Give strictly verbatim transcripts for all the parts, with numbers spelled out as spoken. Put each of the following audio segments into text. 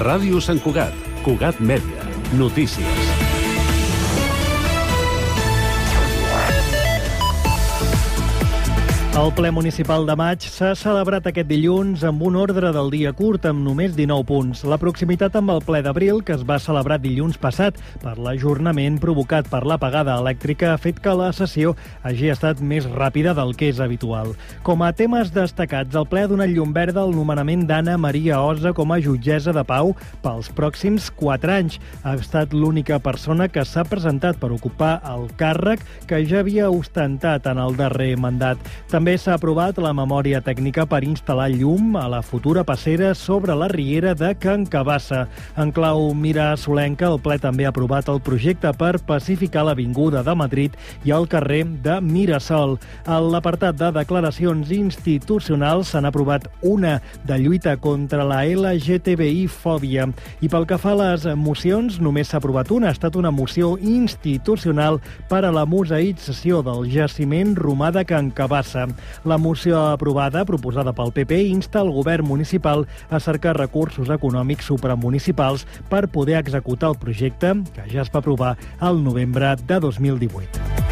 Ràdio Sant Cugat, Cugat Mèdia, notícies. El ple municipal de maig s'ha celebrat aquest dilluns amb un ordre del dia curt amb només dinou punts. La proximitat amb el ple d'abril, que es va celebrar dilluns passat per l'ajornament provocat per l'apagada elèctrica, ha fet que la sessió hagi estat més ràpida del que és habitual. Com a temes destacats, el ple ha donat llum verda al nomenament d'Anna Maria Osa com a jutgessa de pau pels pròxims quatre anys. Ha estat l'única persona que s'ha presentat per ocupar el càrrec que ja havia ostentat en el darrer mandat. També També s'ha aprovat la memòria tècnica per instal·lar llum a la futura passera sobre la riera de Can Cabassa. En clau Mira Solenca, el ple també ha aprovat el projecte per pacificar l'avinguda de Madrid i el carrer de Mirasol. A l'apartat de declaracions institucionals s'han aprovat una de lluita contra la L G T B I-fòbia. I pel que fa a les mocions, només s'ha aprovat una. Ha estat una moció institucional per a la museïtzació del jaciment romà de Can Cabassa. La moció aprovada, proposada pel P P, insta el govern municipal a cercar recursos econòmics supramunicipals per poder executar el projecte, que ja es va aprovar al novembre de dos mil divuit.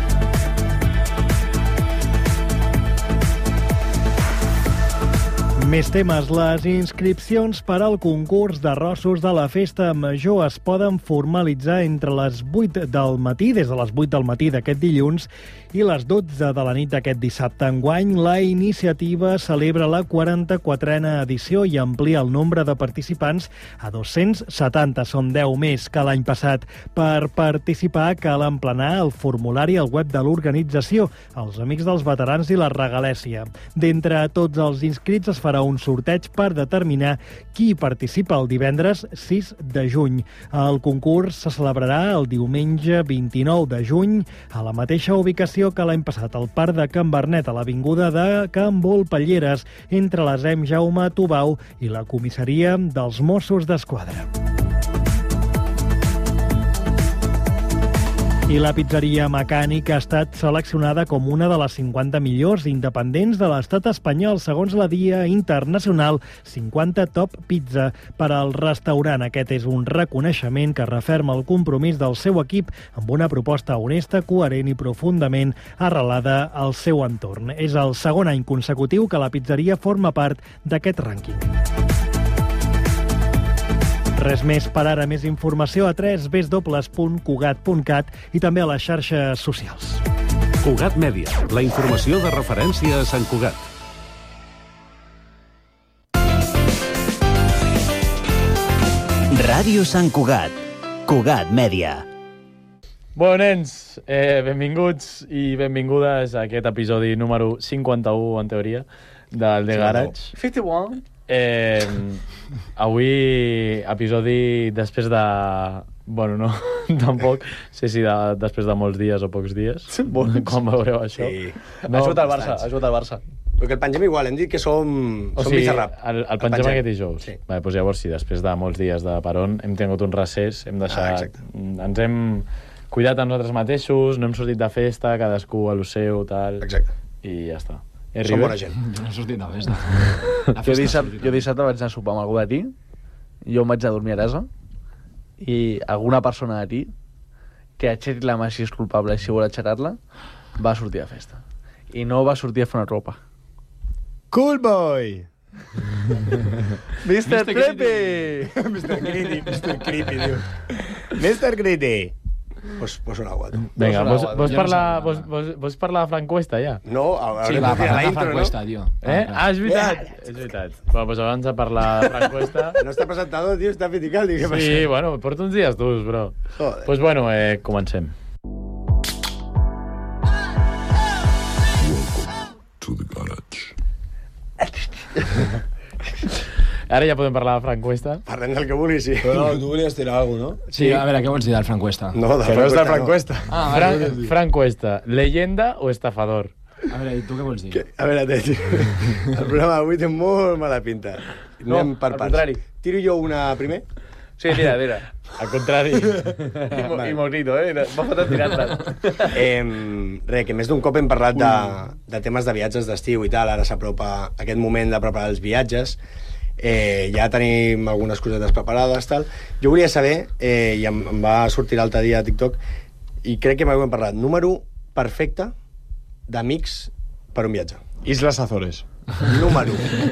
Més temes. Les inscripcions per al concurs d'arrossos de la Festa Major es poden formalitzar entre les vuit del matí, des de les vuit del matí d'aquest dilluns, i les dotze de la nit d'aquest dissabte. Enguany, la iniciativa celebra la quaranta-quatrena edició i amplia el nombre de participants a dos-cents setanta. Són deu més que l'any passat. Per participar cal emplenar el formulari al web de l'organització, els Amics dels Veterans i la Regalèssia. D'entre tots els inscrits es farà un sorteig per determinar qui participa el divendres sis de juny. El concurs se celebrarà el diumenge vint-i-nou de juny a la mateixa ubicació que l'any passat, al Parc de Can Bernet, a l'avinguda de Can Volpelleres, entre les M. Jaume Tubau i la comissaria dels Mossos d'Esquadra. I la pizzeria Mecànic ha estat seleccionada com una de les cinquanta millors independents de l'estat espanyol, segons la Dia Internacional cinquanta Top Pizza. Per al restaurant, aquest és un reconeixement que referma el compromís del seu equip amb una proposta honesta, coherent i profundament arrelada al seu entorn. És el segon any consecutiu que la pizzeria forma part d'aquest rànquing. Res més per ara. Més informació a w w w punt cugat punt cat i també a les xarxes socials. Cugat Mèdia, la informació de referència a Sant Cugat. Ràdio Sant Cugat, Cugat Mèdia. Bueno, nens, eh, benvinguts i benvingudes a aquest episodi número cinquanta-u, en teoria, del The Garage. cinquanta-u. Eh, avui, episodi després de... Bueno, no, tampoc sé si de, després de molts dies o pocs dies. Bons. Com veureu això? Sí. No, ha jugat al Barça, ha jugat al Barça. Perquè el pengem igual, hem dit que som, o som sigui, Bizarrap. el, el pengem, pengem aquest dijous. Sí. Vale, doncs llavors sí, després de molts dies de peron hem tingut un recés, hem deixat... Ah, ens hem cuidat a nosaltres mateixos, no hem sortit de festa, cadascú a lo seu, tal... Exacte. I ja està. Som bona gent. Jo no he sortit de festa. Jo dissabte, jo dissabte vaig anar a sopar amb algú de ti, jo em vaig a dormir a casa, i alguna persona de ti, que aixequi la mà si és culpable i si vol aixecar-la, va sortir de festa. I no va sortir a fer una ropa. Cool boy! mister Creepy! mister Creepy, mister Creepy, diu. mister Creepy! Pues, pues una agua, tu. Vinga, una vols, agua, vols, jo no parlar, sé vols, nada. vols, vols parlar de Francuesta, ja? No, a, Sí, a, va, a parlar la de intro, Francuesta, no? tio. Eh? Ah, Ah, és veritat. És veritat. Bueno, doncs abans de parlar de Francuesta... No està presentador, tio, està fitical, diu, què passa? Sí, bueno, porto uns dies durs, bro. Joder. Doncs pues bueno, eh, comencem. To the garage. Ara ja podem parlar de Francuesta. Parlem del que vulguis, sí. Però no, tu volies tirar alguna cosa, no? Sí, a veure, què vols dir del Francuesta? No, de Que no és Francuesta, de Francuesta. Ah, Fran vale. Francuesta, leyenda o estafador? A veure, i tu què vols dir? Que, a veure, tio, el programa d'avui té molt mala pinta. No, Anem per al parts. contrari. Tiro jo una primer? Sí, tira, tira. Al contrari. I, mo i moquito, eh? M'ha faltat tirar-te. Eh, res, que més d'un cop hem parlat de, de temes de viatges d'estiu i tal, ara s'apropa aquest moment de preparar els viatges, Eh, ja tenim algunes cosetes preparades, tal. Jo volia saber, eh, i em, em va sortir l'altre dia a TikTok, i crec que m'ho hem parlat, número perfecte d'amics per un viatge. Islas Azores. Número.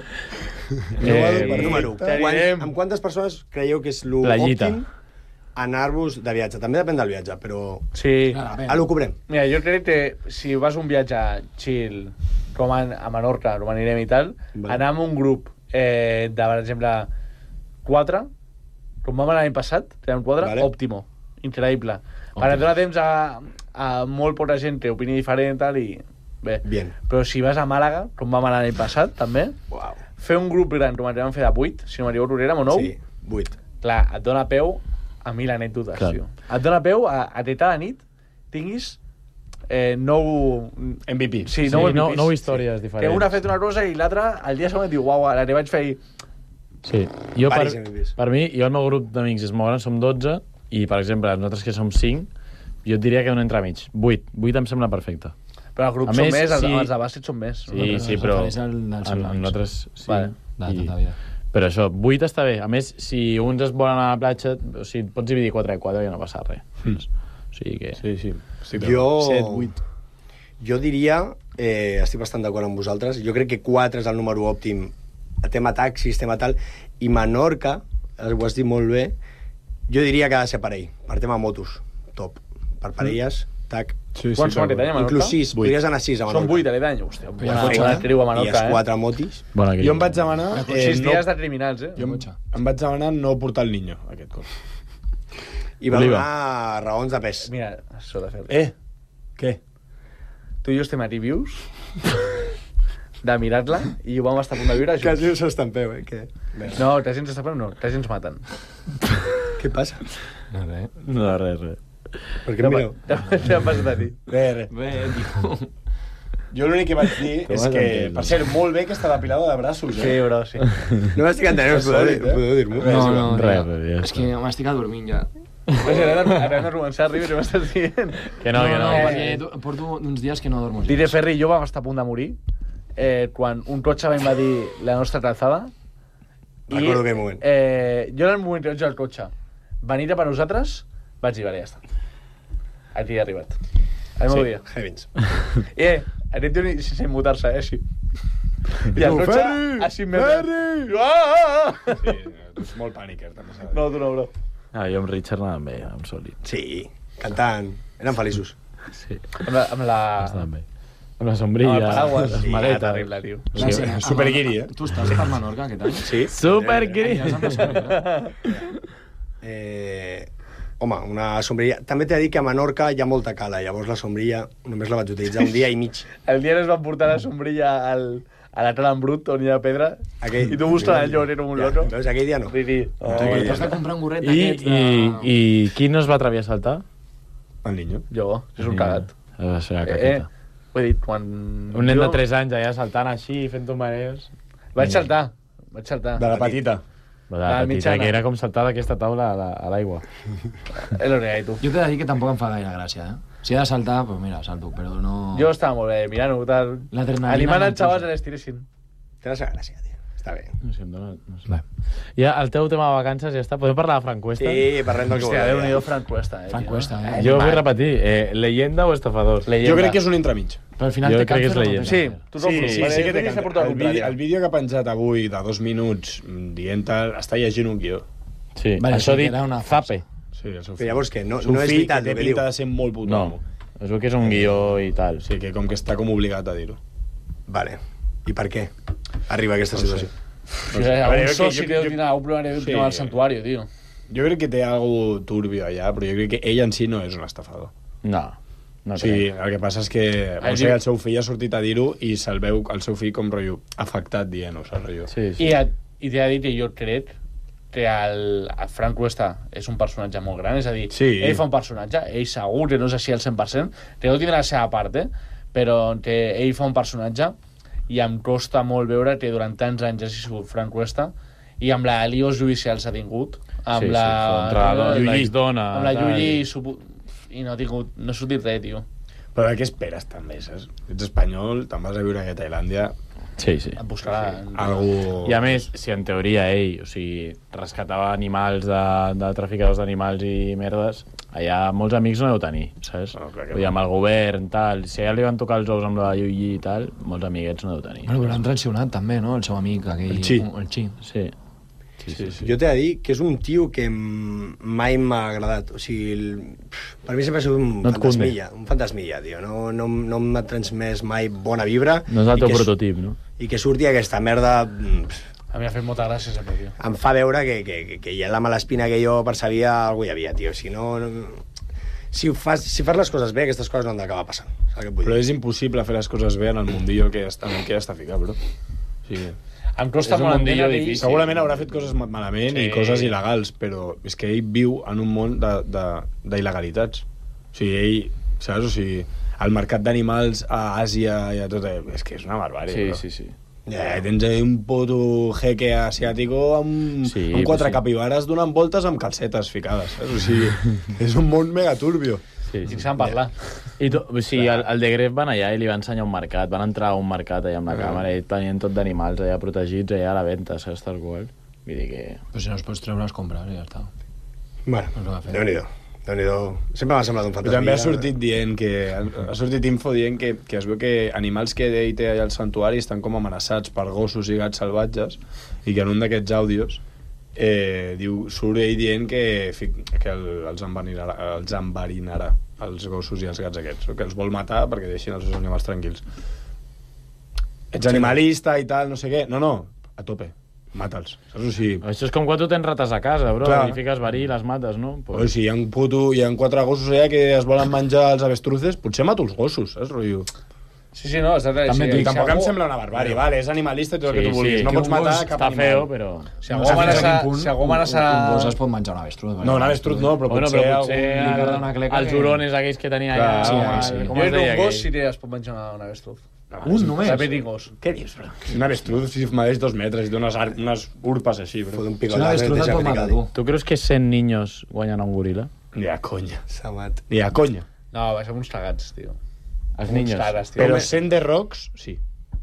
Eh, número. número. Quan, amb quantes persones creieu que és l'òptim anar-vos de viatge? També depèn del viatge, però... Sí. A lo cobrem. Mira, jo crec que si vas un viatge chill, com a, a Menorca, com anirem i tal, Vale. anar amb un grup eh, de, per exemple, quatre, com vam anar l'any passat, érem quatre, Vale. òptimo, increïble. Perquè et dona temps a, a molt poca gent que opini diferent tal, i bé. Bien. Però si vas a Màlaga, com vam anar l'any passat, també, Uau. fer un grup gran, com ens vam fer de vuit, si no m'equivoco, érem o nou, Sí, vuit. clar, et dona peu a mil anècdotes, Clar. tio. Et dona peu a, a que cada nit tinguis eh, nou... M V P. Sí, Sí, nou, no, M V Ps. nou històries Que diferents. un ha fet una cosa i l'altre al dia següent diu, uau, ara que vaig fer... Sí. Jo, per, Varis M V Ps. per mi, jo el meu grup d'amics és molt gran, som dotze, i, per exemple, nosaltres que som cinc, jo et diria que un entremig. vuit. vuit em sembla perfecte. Però el grup A són més, més, els, sí. els de bàsquet són més. Sí, sí, però... refereix al- dels seus en- en amics. nosaltres, sí. Vale. De I- tota vida. Però això, vuit està bé. A més, si uns es volen anar a la platja, o sigui, pots dividir quatre i quatre i no passa res. Mm. O sigui que... Sí, sí. sí Jo... set, vuit. Jo diria, eh, estic bastant d'acord amb vosaltres, jo crec que quatre és el número òptim, el tema taxis, tema tal, i Menorca, ho has dit molt bé, jo diria que ha de ser parell, per tema motos, top. Per parelles, tac. Sí, sí, Quants són però- aquest any a Menorca? Inclús sis, Vuit. podries anar sis a Menorca. Són vuit a l'any. Hòstia, Però ja ja fots no, una eh? triu a I Menorca, els eh? quatre motis. Bona Jo em vaig demanar... Eh, sis no, dies de criminals, eh? jo em, em vaig demanar no portar el niño, aquest cop. I va Oliva. donar raons de pes. Mira, això de fer. Eh? Què? Tu i jo estem a reviews de mirar-la i ho vam estar a punt de viure junts. Quasi us estampeu, eh? Què? No, tres ens estan no, tres ens maten. Què passa? No, res. No, res, res. Per què em mireu? Què ha passat a ti? Res, res. Bé, tio. Jo l'únic que vaig dir Com és has que, entès, per no? cert, molt bé que està depilada de braços, Sí, eh? bro, sí. No m'estic entenent, us podeu, dir, eh? podeu dir-m'ho? No, no, Res, res, res, ja És està. que m'estic adormint ja. Pues ara hem de començar a riure, i m'estàs dient. Que no, que no. no, perquè tu- porto uns dies que no dormo. Diré, Ferri i jo vam estar a punt de morir eh, quan un cotxe va invadir la nostra calzada. Recordo aquell moment. Eh, jo en el moment que vaig al cotxe venir per nosaltres, vaig dir, vale, ja està. Aquí he arribat. El meu dia. Heavens. Eh, aquest tio ni- sense immutar-se, eh, així. I el tu, cotxe, Ferri! a cinc metres. Ferri! Jo, ah, ah, ah. Sí, és molt pànic, eh? també s'ha de dir. No, tu no, bro. Ah, jo amb Richard anàvem bé, amb Solid. Sí, cantant. Eren feliços. Sí, Amb la... Amb la... estàvem bé. Amb la amb sombrilla, el paraguas. les Sí, maletes. terrible, tio. Sí, superguiri, eh? Tu estàs per Menorca aquest any? Sí. Superguiri! Aniràs amb la sombrilla? Eh, home, una sombrilla... També t'he de dir que a Menorca hi ha molta cala, llavors la sombrilla només la vaig utilitzar un dia i mig. El dia que es van portar la sombrilla al, a la cala en brut on hi ha pedra Aquell... i tu buscant el llor, era un Ja, loco. veus, aquell dia no. Riri. Tu, Oh, que ja t'has de està. comprar un gorret I, d'aquests i, de... I qui no es va atrevir a saltar? El niño. Jo, és un cagat. Va ser una Eh, eh, caqueta. ho he dit, quan... Un nen jo de tres anys allà saltant així, fent mareos. Vaig saltar, vaig saltar. De la petita. Va, de La petita, mitjana. que era com saltar d'aquesta taula a la- a l'aigua. És el que tu. Jo t'he de dir que tampoc em fa gaire gràcia, eh? Si he de saltar, doncs mira, salto, però no... Jo estava molt bé, mirant-ho, tal. L'adrenalina Animant no els xavals puja. a l'estiressin. Té la seva gràcia, tio. Està bé. No sé, em dona... No sé. Ja, el teu tema de vacances ja està. Podem parlar de Frank Cuesta? Sí, parlem del que Hòstia, voleu. Déu-n'hi-do Frank Cuesta, eh, Frank tio. Cuesta, eh? Jo vull repetir, eh, leyenda o estafador? Leyenda. Jo crec que és un entremig. Però al final Jo té crec que és càncer o no té leyenda. Sí, càncer? tu Sí, t'ho sí, vale, sí que té tenies càncer. portar El, un vídeo, dia. el vídeo que ha penjat avui de dos minuts mm, dient tal, està llegint un guió. Sí, Vale, això sí que dit era una Zape. Sí, el seu Però llavors què? No, Seu no és fill veritat que el té que diu. pinta de ser molt puto No, amo. es veu que és un guió i tal. Sí, que com que està com obligat a dir-ho. Vale. I per què arriba a aquesta situació? O sigui, A veure, un jo soci crec- que deu jo- tenir un problema deu Sí. tenir al santuari, tio. Jo crec que té algo turbio allà, però jo crec que ell en si no és un estafador. No, no Sí, crec. el que passa és que Ah, o diu- sigui, el seu fill ha sortit a dir-ho i se'l veu el seu fill com rotllo afectat dient-ho, saps, rotllo? Sí, sí. I, et- i t'he de dir que jo crec que el, el Frank Cuesta és un personatge molt gran, és a dir, Sí. ell fa un personatge, ell segur que no és així al cent per cent, que no tindrà la seva part, eh? Però que ell fa un personatge i em costa molt veure que durant tants anys hagi sigut Frank Cuesta i amb la lios judicials ha tingut, amb Sí, sí, la... contra la Lluís- exdona, amb la tal. Lluís i, supo- i no ha tingut, no ha sortit res, tio. Però de què esperes també, saps? Ets espanyol, te'n vas a viure a Tailàndia, Sí, sí. Et buscarà... Sí. Algú... I a més, si en teoria ell, o sigui, rescatava animals de, de traficadors d'animals i merdes, allà molts amics no deu tenir, saps? No, clar que Vull dir, no. amb el govern, tal, si allà li van tocar els ous amb la Yuyi i tal, molts amiguets no deu tenir. Bueno, però l'han traicionat també, no? El seu amic, aquell... El Chi. El Chi. Sí. Sí, sí, sí. Jo t'he de dir que és un tio que m- mai m'ha agradat. O sigui, el... per mi sempre ha sigut un No et fantasmilla, un fantasmilla, tio. No, no, no m'ha transmès mai bona vibra. No és el i teu que, prototip, no? I que surti aquesta merda... mm, A mi m'ha fet molta gràcia sempre, tio. em fa veure que, que, que, que hi ha la mala espina que jo percebia, algú hi havia, tio. Si no... no... Si, ho fas, si fas les coses bé, aquestes coses no han d'acabar passant. Saps què et vull Però dir? és impossible fer les coses bé en el mundillo que està, en què està ficat, bro. O sigui, Em costa És un molt mundillo entendre difícil. segurament haurà fet coses ma- malament Sí. i coses il·legals, però és que ell viu en un món de- de- d'il·legalitats. O sigui, ell, saps? O sigui, el mercat d'animals a Àsia i a tot... És que és una barbària, Sí, bro. sí, sí. Ja, tens ahí un puto jeque asiàtico amb, Sí, amb quatre pues sí. capibares donant voltes amb calcetes ficades, saps? O sigui, és un món mega turbio. Sí, sí. I se'n parlar. I to, o sigui, el, el de Gref van allà i li va ensenyar un mercat, van entrar a un mercat allà amb la càmera i tenien tot d'animals allà protegits allà a la venda, saps, tal qual. Vull dir que... Però si no els pots treure, els compres i ja està. Bueno, No ho va fer. Déu-n'hi-do. Déu-n'hi-do. Sempre m'ha semblat un Però fantasmilla. també ha sortit dient que ha sortit info dient que, que es veu que animals que ell té allà al santuari estan com amenaçats per gossos i gats salvatges i que en un d'aquests àudios eh, diu, surt ell dient que, fi- que el, els, enverinarà, els enverinarà els gossos i els gats aquests, que els vol matar perquè deixin els seus animals tranquils. Ets animalista i tal, no sé què. No, no, a tope. Mata'ls. Saps? O sigui, Això és com quan tu tens rates a casa, bro, Clar. i fiques verí i les mates, no? o sigui, hi ha, un puto, hi ha quatre gossos allà que es volen menjar els avestruces, potser mato els gossos, saps? Rotllo. Sí, sí, no, està clar. També sí, I tampoc si em algú- sembla una barbària, vale, és animalista i tot el que tu vulguis. sí. No Que pots un matar gos cap Està animal. feo, però... Si algú No sé fins a amenaça... quin punt Si algú amenaça... Un, un gos es pot menjar un avestruz. No, un avestruz no, però Bueno, potser però potser algun... li queda una cleca els que- hurones aquells que tenia Clar, allà... sí, com sí. el- com Jo es era deia un gos aquell? si es pot menjar un avestruz. Un només? Saber dir gos. Què dius, bro? Un avestruz si medeix dos metres i té unes, ar- unes urpes així, Fot bro. un Si un picotazo i avestruz et et deixa pot matar, tu. criticat. Tu creus que cent niños guanyen a un goril·la? Ni a conya. Samat. Ni a conya. No, va ser uns cagats, tio. Els Uns niños. cares, tio. Però cent de rocks, sí.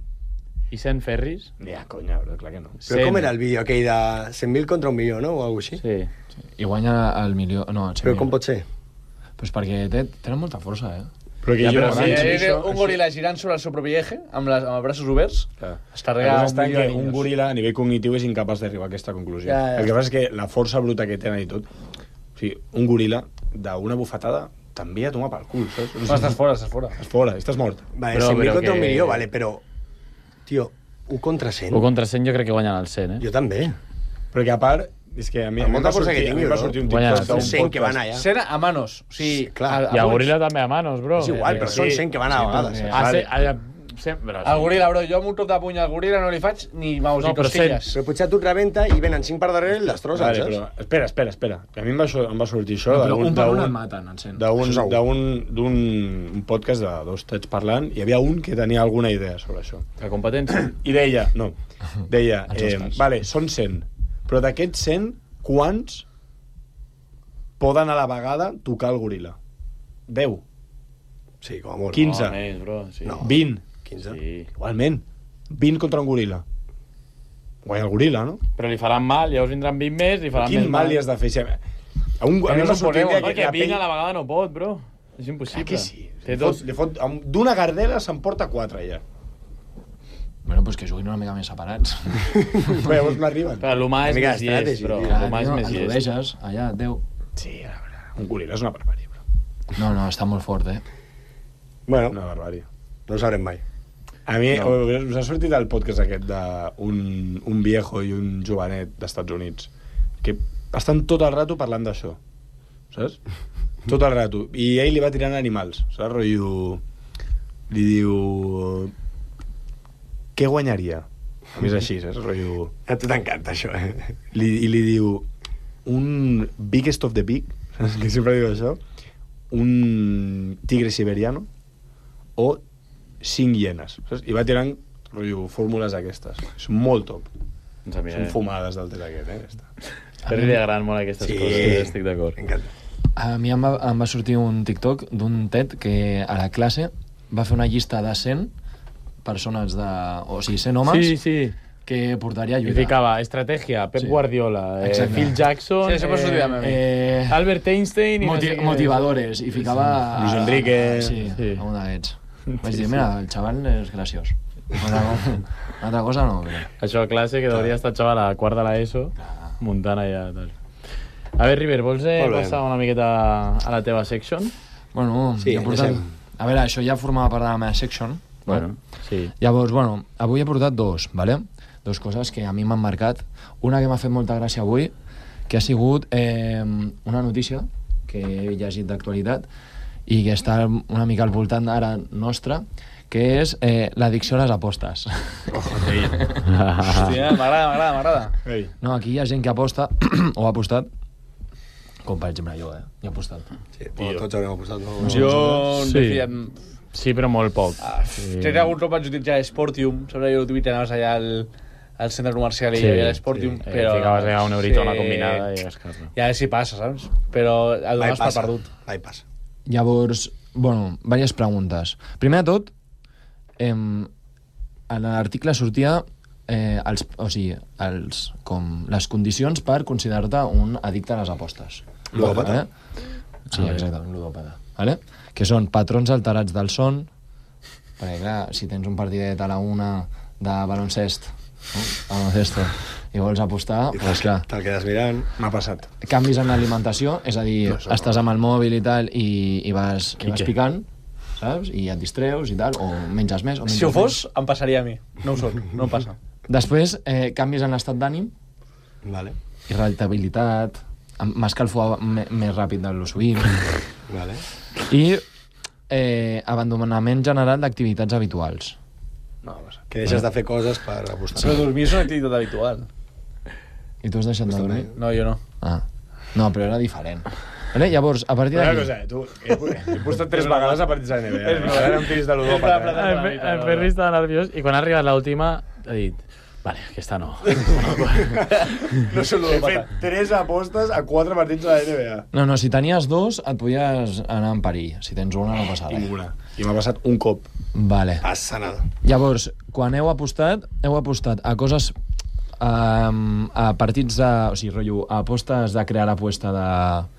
I cent ferris? Ni a conya, bro, clar que no. Però com era el vídeo aquell de cent mil contra un milió, no? O alguna cosa així? Sí. I guanya el milió... No, el cent Però com mil. pot ser? Pues perquè té, tenen molta força, eh? Però que Ja, jo... però Sí, abans, eh, això- un goril·la girant sobre el seu propi eje, amb, les, amb els braços oberts, Clar. es La carrega cosa un està en milió que de un niños. goril·la a nivell cognitiu és incapaç d'arribar a aquesta conclusió. Ja, ja. El que passa és que la força bruta que tenen i tot... O sigui, un goril·la d'una bufetada t'envia a tomar pel cul, saps? No, estàs fora, estàs fora. Estàs fora, estàs mort. Vale, Però- cent mil però contra un que- milió, vale, però... Tio, un contra cent? O contra cent jo crec que guanyen el cent, eh? Jo també. Però que a part, és que a mi, Per a mi em molta va força sortir, que a mi tingui, em va bro. sortir un Guanya TikTok el d'un Són cent que van podcast. allà. Cent a manos. O sigui, Sí, clar. a- a I a punys. goril·la també a manos, bro. És igual, però són cent que van a vegades. Sí, eh? ah, Vale. sí, allà, sempre, El goril·la, bro, jo amb un cop de puny al goril·la no li faig ni maus No, i però costilles. Però potser a tu et rebenta i venen cinc per darrere i les trosses, Vale, saps? però espera, espera, espera. A mi em va, so- em va sortir això No, però d'un- un per un d'un- et maten, en cent. d'un Això segur. d'un- d'un un podcast de dos tets parlant, hi havia un que tenia alguna idea sobre això. La competència. I deia, no, deia, Els eh, Oscars. vale, són cent, però d'aquests cent, quants poden a la vegada tocar el goril·la? deu, Sí, com a molt. quinze, No, més, bro, sí. No. vint, quinze. Sí. igualment, vint contra un goril·la. Guanya el goril·la, no? Però li faran mal, llavors vindran vint més, li faran Quin més mal li has de fer? Si a a un, a mi no m'ha s'ho sortit poneu, que Perquè la vint pell... a la vegada no pot, bro. És impossible. Clar que sí. Té Li dos... fot, li fot, amb- d'una gardela se'n porta quatre, ja. Bueno, pues que juguin una mica més separats. Però llavors no arriben. Però l'humà és Una mica més llest, d'estratègia, bro. tio. Clar, L'humà és tio, més el llest. rodeges, allà, Déu. Sí, a veure, un goril·la és una barbària, bro. No, no, està molt fort, eh? Bueno, Una barbària. no ho sabrem mai. A mi, No. no. us ha sortit el podcast aquest d'un un viejo i un jovenet d'Estats Units que estan tot el rato parlant d'això, saps? Tot el rato. I ell li va tirant animals, saps? Rotllo... Li diu... Què guanyaria? A més així, saps? Rotllo... A tu t'encanta això, eh? Li, I li diu... Un biggest of the big, saps? Que sempre diu això. Un tigre siberiano o cinc hienes, saps? I va tirant rotllo, fórmules aquestes. És molt top. Ens a mi, Són eh? fumades del tet aquest, eh? Està. A mi li agraden molt aquestes Sí. coses, estic d'acord. M'encanta. A mi em va, em va sortir un TikTok d'un tet que a la classe va fer una llista de cent persones de... O sigui, cent homes Sí, sí. que portaria a I lluitar. ficava estratègia, Pep Sí. Guardiola, eh, Exacte. Phil Jackson, Sí, això m'ha sortit a mi. Eh, Albert Einstein... I no moti sé què. motivadores. I ficava... Luis Enrique. Sí, Sí. un d'aquests. Vaig dir, mira, el xaval és graciós. Una altra, una altra cosa no, però... Això a classe, que hauria estar xaval a quart de l'ESO, muntant allà. Tal. A veure, River, vols eh, Molt bé. passar una miqueta a la teva section? Bueno, Sí, jo he portat... deixem. A veure, això ja formava part de la meva section. Bueno, sí. Llavors, bueno, avui he portat dos, ¿vale? Dos coses que a mi m'han marcat. Una que m'ha fet molta gràcia avui, que ha sigut eh, una notícia que he llegit d'actualitat i que està una mica al voltant ara nostra, que és eh, l'addicció a les apostes. Hòstia, m'agrada, m'agrada, m'agrada. Ei. No, aquí hi ha gent que aposta, o ha apostat, com per exemple jo, eh? Jo he apostat. Sí, però tots haurem apostat. No? Jo Sí. m'he fiat... Sí, però molt poc. Ah, Sí. Crec que alguns no vaig utilitzar Sportium. Saps allò que anaves allà al, al centre comercial i Sí, hi havia l'Sportium, sí. però... Eh, ficaves allà un eurito a una combinada i gascar-lo. I a veure si passa, saps? Però el Mai dones per passa. perdut. Mai passa. Llavors, bueno, diverses preguntes. Primer de tot, em, en l'article sortia eh, els, o sigui, els, com, les condicions per considerar-te un addicte a les apostes. Ludòpata. Vale? Sí, exacte, un ludòpata. Vale? Que són patrons alterats del son, perquè clar, si tens un partidet a la una de baloncest, no? baloncesto, i vols apostar, I doncs te'l clar, te'l quedes mirant. M'ha passat. canvis en l'alimentació, és a dir, No, això estàs amb el mòbil i tal, i, i, vas, i vas Quique. picant, saps? I et distreus i tal, o menges més, o menges Si ho fos, menys. em passaria a mi. No ho soc, no em passa. Després, eh, canvis en l'estat d'ànim, Vale. irritabilitat, em- m'escalfo me- més ràpid de lo sovint, Vale. i eh, abandonament general d'activitats habituals. No, no passa. Que deixes de fer coses per apostar. Però dormir és una activitat habitual. I tu has deixat de dormir? No, jo no. Ah. No, però era diferent. Vale? Llavors, a partir Una d'aquí... cosa, eh, tu, he, he postat tres vegades a partits de la N B A. És Ara era un tiris de És ludòpata. broma, Eh? En, en Ferri estava nerviós i quan ha arribat l'última ha dit vale, aquesta no. No soc He ludòpata. fet tres apostes a quatre partits de la N B A. No, no, si tenies dos et podies anar en perill. Si tens una no passa res. Tinc una. I m'ha passat un cop. Vale. Passa nada. Llavors, quan heu apostat, heu apostat a coses... Um, a partits de... O sigui, rotllo, a apostes de crear l'aposta de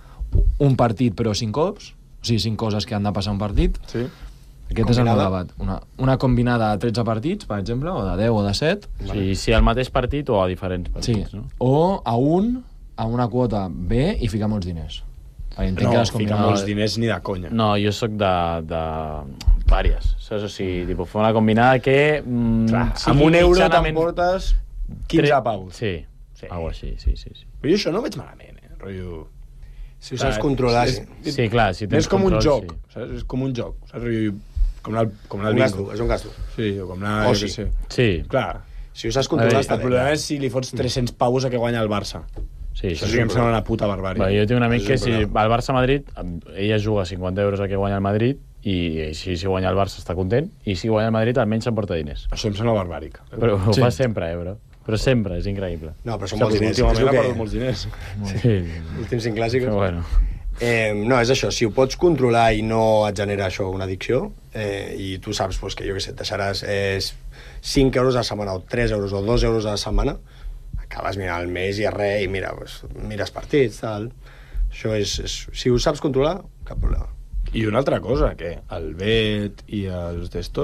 un partit però cinc cops, o sigui, cinc coses que han de passar un partit. Sí. Aquest és el meu Combinada? debat. Una, una combinada de tretze partits, per exemple, o de deu o de set, Sí, sí, al mateix partit o a diferents sí. partits, no? O a un, a una quota B i ficar molts diners. Perquè entenc No, que les fica combinades... molts diners ni de conya. No, jo sóc de, de vàries, saps? O sigui, tipus, fer una combinada que... Mm, Clar, sigui amb un euro mitjanament- t'emportes quinze Tre- paus. Sí, sí. Algo així, sí, sí, sí. Però jo això no ho veig malament, eh? Rotllo... Si ho saps controlar, és, sí. és, Sí, clar, si tens és com un control, joc, sí. saps? És com un joc, saps? Rotllo, com anar, al- com anar Un al gasto, bingo. és un gasto. Sí, o com anar... Oci. jo què sé. Sí, Clar, Si ho saps controlar, A veure, està el bé. problema és si li fots tres-cents paus a que guanya el Barça. sí, Això això sí que sí. em sembla una puta barbària. Bé, jo tinc un amic Això que és si un al problema. Barça-Madrid, ella juga cinquanta euros a que guanya el Madrid i si, si guanya el Barça està content i si guanya el Madrid almenys s'emporta diners. Això em sembla barbàric. Però ho Sí. fa sempre, eh, bro? Però sempre, és increïble. No, però són Hòstia, molts pues diners. És últimament el ha que... perdut molts diners. Sí, Últims cinc clàssics. però bueno. Eh, no, és això, si ho pots controlar i no et genera això una addicció, eh, i tu saps pues, que, jo què sé, et deixaràs eh, cinc euros a la setmana, o tres euros, o dos euros a la setmana, acabes mirant el mes i a res, i mira, pues, mires partits, tal... Això és, és... Si ho saps controlar, cap problema. I una altra cosa, que el Bet i els d'esto,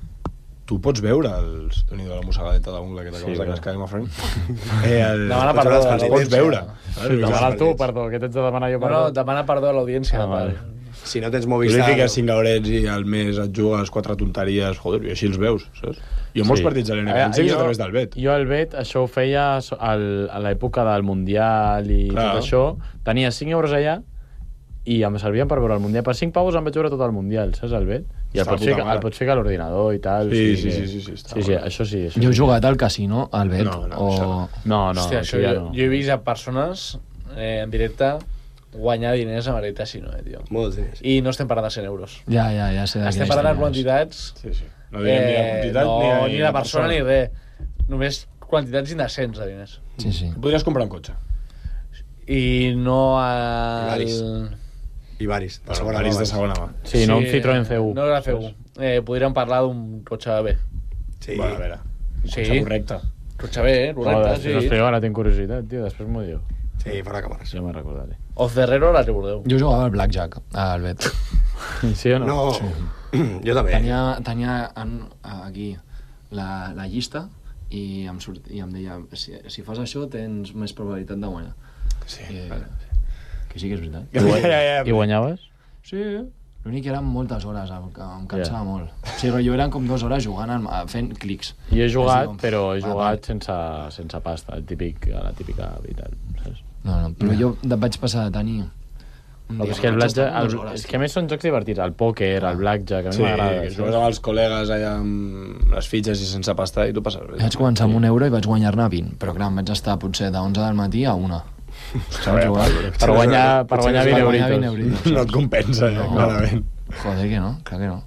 tu pots veure els... Déu-n'hi-do la mossegadeta d'ungla que t'acabes Sí, de clar. cascar, my friend. Eh, el... Demana Pots perdó veure els de partits, Pots l'audiència. veure. Sí, demana tu, perdó, que t'haig de demanar jo No, perdó. no, demana perdó a l'audiència. Ah, vale. Si no tens Tu li Movistar... fiques cinc eurets i al mes et jugues quatre tonteries, joder, i així els veus, saps? Jo molts Sí. partits de l'N B A Eh, els he vist jo- a través del Bet. Jo el Bet, això ho feia so- al, a l'època del Mundial i Clar. tot això. Tenia cinc euros allà i em servien per veure el Mundial. Per cinc pavos em vaig veure tot el Mundial, saps, el Bet? I el Està pots, puta fer, mare. el pots fer a l'ordinador i tal. Sí, o sigui sí, que- sí, sí, sí, està sí, sí, molt bé. això sí. Això Jo he sí. jugat al casino, al Bet, No, no, o... això No, no, Hòstia, això això ja jo, no. jo he vist a persones eh, en directe guanyar diners a Madrid Casino, eh, tio. Molts diners. I no estem parlant de cent euros. Ja, ja, ja sé de Estem quina parlant de història és. quantitats... Sí, sí. No direm ni la quantitat no, ni, ni la persona ni res. Només quantitats indecents de diners. Sí, sí. Podries comprar un cotxe. I no I al... varis. I varis. De segona Varis mà, de varis. segona mà. Sí, no un Citroën C un. No era C un. Eh, podríem parlar d'un cotxe B. Sí. Bueno, a veure, Sí. sí. correcte. Escucha bé, correcte, Sí. No sí. explico, ara tinc curiositat, tio, després m'ho diu. Sí, fora càmeres. Ja me'n recordaré. Off the Herrero la recordeu. Jo jugava al Blackjack, al Bet. Sí o no? No, sí. Jo també. Tenia, tenia en, aquí la, la llista i em, surt, i em deia, si, si fas això tens més probabilitat de guanyar. Sí, I, vale. que sí que és veritat. I, guany... ja, ja, I guanyaves? Sí, l'únic que eren moltes hores, em, em cansava Ja. molt. O sigui, rotllo, eren com dues hores jugant, al- fent clics. Jo he jugat, Com, però he va, jugat va. sense, sense pasta, el típic, la típica veritat, saps? No, no, però jo de- vaig passar de tenir... un No, dia és que el vaig blackjack, estar dues el, hores, és que a més són jocs divertits, el pòquer, el blackjack, a mi Sí, m'agrada. que saps? jugues amb els col·legues allà amb les fitxes i sense pasta i tu passes bé. Vaig començar amb un euro i vaig guanyar-ne vint, però clar, em vaig estar potser de onze del matí a una. Per guanyar, per guanyar vint euritos. euritos. No et compensa, eh, No. clarament. Joder, que no, clar que no.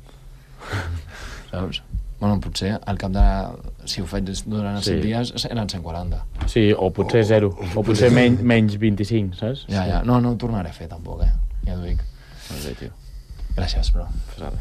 Saps? Bueno, potser al cap de... Si ho faig durant els Sí. set dies, eren cent quaranta. Sí, o potser zero, o potser menys, menys vint-i-cinc, saps? Ja, ja. No, no ho tornaré a fer, tampoc, eh? Ja t'ho dic. Molt bé, tio. Gràcies, bro. Fes ara.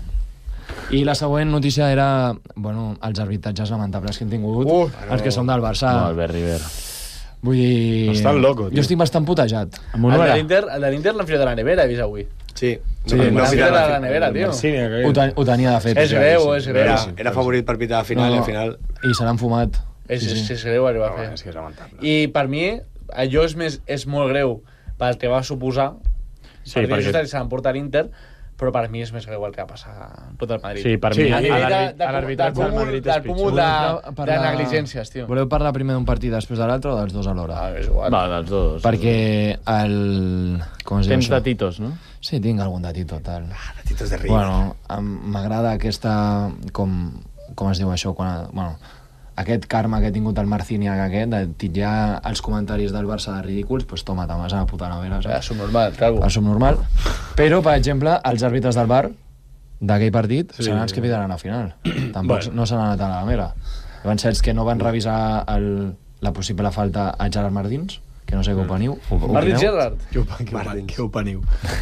I la següent notícia era, bueno, els arbitratges lamentables que hem tingut, Uh, els que som del Barça. No, Albert Rivera. Vull dir... Estan loco, tio. Jo estic bastant putejat. Amb un El de hora. l'Inter el de l'Inter l'han fiat de la nevera, he vist avui. Sí. Sí, no, L'han no, fiat de no, la nevera, tio. Sí, Ho, ten ho tenia de fet. És greu, és greu. era, era favorit per pitar a final i al final... I se l'han fumat. És, Sí, és, sí. és greu el que va No, fer. és que és lamentable. I per mi, allò és, més, és molt greu pel que va suposar. Sí, perquè... perquè- perquè... se l'emporta l'Inter, però per mi és més greu el que va passar tot el Madrid. Sí, per Sí, mi, a a nivell l'arbit- de- a l'arbitratge del del cúmul- Madrid és del pitjor. cúmul de, Voleu parlar- de negligències, tio. Voleu parlar primer d'un partit després de l'altre o dels dos alhora? Ah, és igual. Va, dels dos. Perquè el... Com es diu Tens això? datitos, no? Sí, tinc algun datito, tal. Titos de ric. Bueno, em- m'agrada aquesta... Com, com es diu això? Quan, bueno, aquest karma que ha tingut el Marciniak aquest, de titllar els comentaris del Barça de ridículs, doncs toma, te'n vas a la puta nevera, Ja, saps? subnormal, calvo. El subnormal. Però, per exemple, els àrbitres del bar d'aquell partit Sí. sí. seran els que pitaran a final. Tampoc Bueno. no s'han anat a la gamera. Van ser els que no van revisar el, la possible falta a Gerard Martins, que no sé què opiniu. Op Martin opineu? Gerrard. Què ho, què ho, què ho peniu?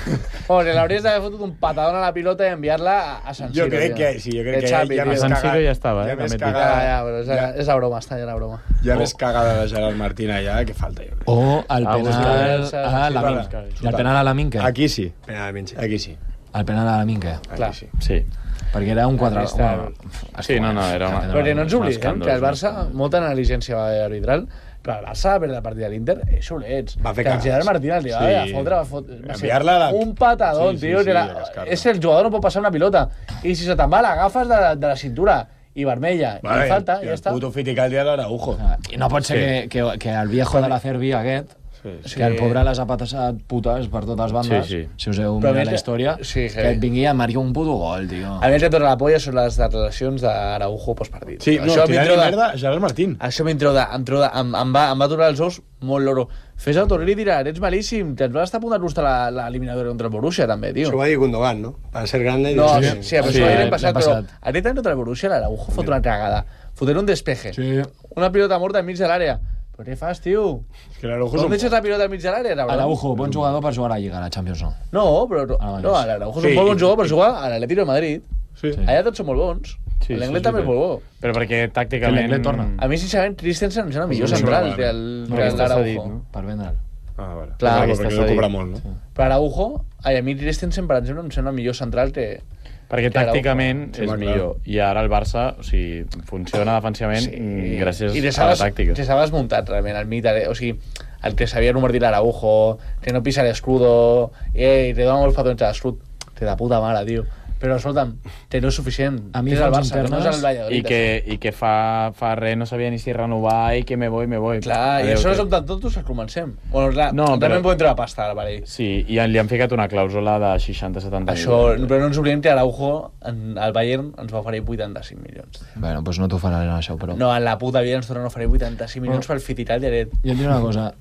Oh, que l'hauries d'haver fotut un patadón a la pilota i enviar-la a, a San Siro. Jo crec tio. que, sí, jo crec De que Xavi, ja tio. més San Siro cagat- ja estava, eh, Ja més també. Ja, cagada, ja, però és, Ja. és la broma, està, ja la broma. ja més cagada de Gerard Martín allà, que falta, jo crec. O el Ah, penal buscar- a Lamin. Xuta-la, I el penal a Lamin, què? Aquí sí, Pena de menys. aquí sí. El penal a Lamin, què? Aquí Clar. sí. Sí. Perquè era un quadre... Està- Bueno, Sí, no, no, era una- Perquè no ens un oblidem escàndol, que el un Barça, escàndol. molta negligència va haver arbitral, però el Barça va perdre el partit de l'Inter, és xulets. Va fer que el cagades. Gerard Martín el tio Sí. va fotre, va fotre va ser Enviar-la a la- un patadón, Sí, sí, tio, sí, que era, a cascar-la. és el jugador no pot passar una pilota, i si se te'n va l'agafes de, la- de la cintura, i vermella, Vale, i falta, i ja el està. puto Fiticaldi a l'Araujo. I no pot ser Sí. que, que, que el viejo de la Cervi aquest, Sí. que el pobre les ha patasat putes per totes bandes, Sí, sí. si us heu Però mirat a la més- història, sí, que heavy. et vingui a marcar un puto gol, tio. A més, que torna la polla són les declaracions d'Araujo postpartit. Sí, no, Això a mi em tirant treu de- merda a Gerard Martín. Això m'hi treu de, em, treu de, em, em, va, em va aturar els ous molt loro. Fes el Torrell i dirà, ets malíssim, que ens vas estar a punt de costar l'eliminatòria contra el Borussia, també, tio. Això ho va dir Gundogan, no? Per ser grande... No, dius, sí, sí, però Sí, això va dir l'any l'any passat, però passat. aquest any contra el Borussia l'Araujo fot una cagada. Fotent un despeje. Sí. Una pilota morta enmig de l'àrea. Però què fas, tio? És que l'Araujo és Com un... deixes la pilota enmig de l'àrea? cabrón? Araujo, bon jugador per jugar a la Lliga, a la Champions no. No, però no, Ah, vale. no l'Araujo és Sí, un molt bon i- jugador per jugar a l'Atlético de Madrid. Sí. Allà tots són molt bons. Sí, L'Englet sí, també sí. és molt bo. Però perquè Que tàcticament... l'Englet torna. A mi, sincerament, Christensen em sembla millor Sí, central sí, que el- no, que està cedit, l'Araujo. no? Per vendre'l. Ah, vale. Clar, Clar, aquesta perquè s'ha no dit. cobra molt, no? Per Araujo, ai, a mi Christensen, per exemple, em sembla millor central que... Perquè que Araujo. tàcticament Sí, és home, clar. millor. I ara el Barça, o sigui, funciona defensivament sí. gràcies I te a la sabes, tàctica. te sabes muntat, realment, el mite. O sigui, el que sabia convertir l'Araujo, que no pisa l'escudo, eh, te dona molts patrons a l'escut. Té de puta mare, tio. Però, escolta'm, té no és suficient. A mi Tens el fons Barça, que no és el internes- Valladolid. I que, i que fa, fa res no sabia ni si renovar i que me voy, me voy. Clar, i Adéu, això que- no som tan tontos que comencem. Bueno, clar, No, no, també però- em podem treure pasta ara per ell. Sí, i li han ficat una clàusula de seixanta setanta Això, milions. però no ens oblidem que Araujo, en, el Bayern, ens va oferir vuitanta-cinc milions. Bueno, doncs no t'ho faran això, però... No, en la puta vida ens tornen a oferir vuitanta-cinc milions pel Fitical Deret. Jo et diré una cosa.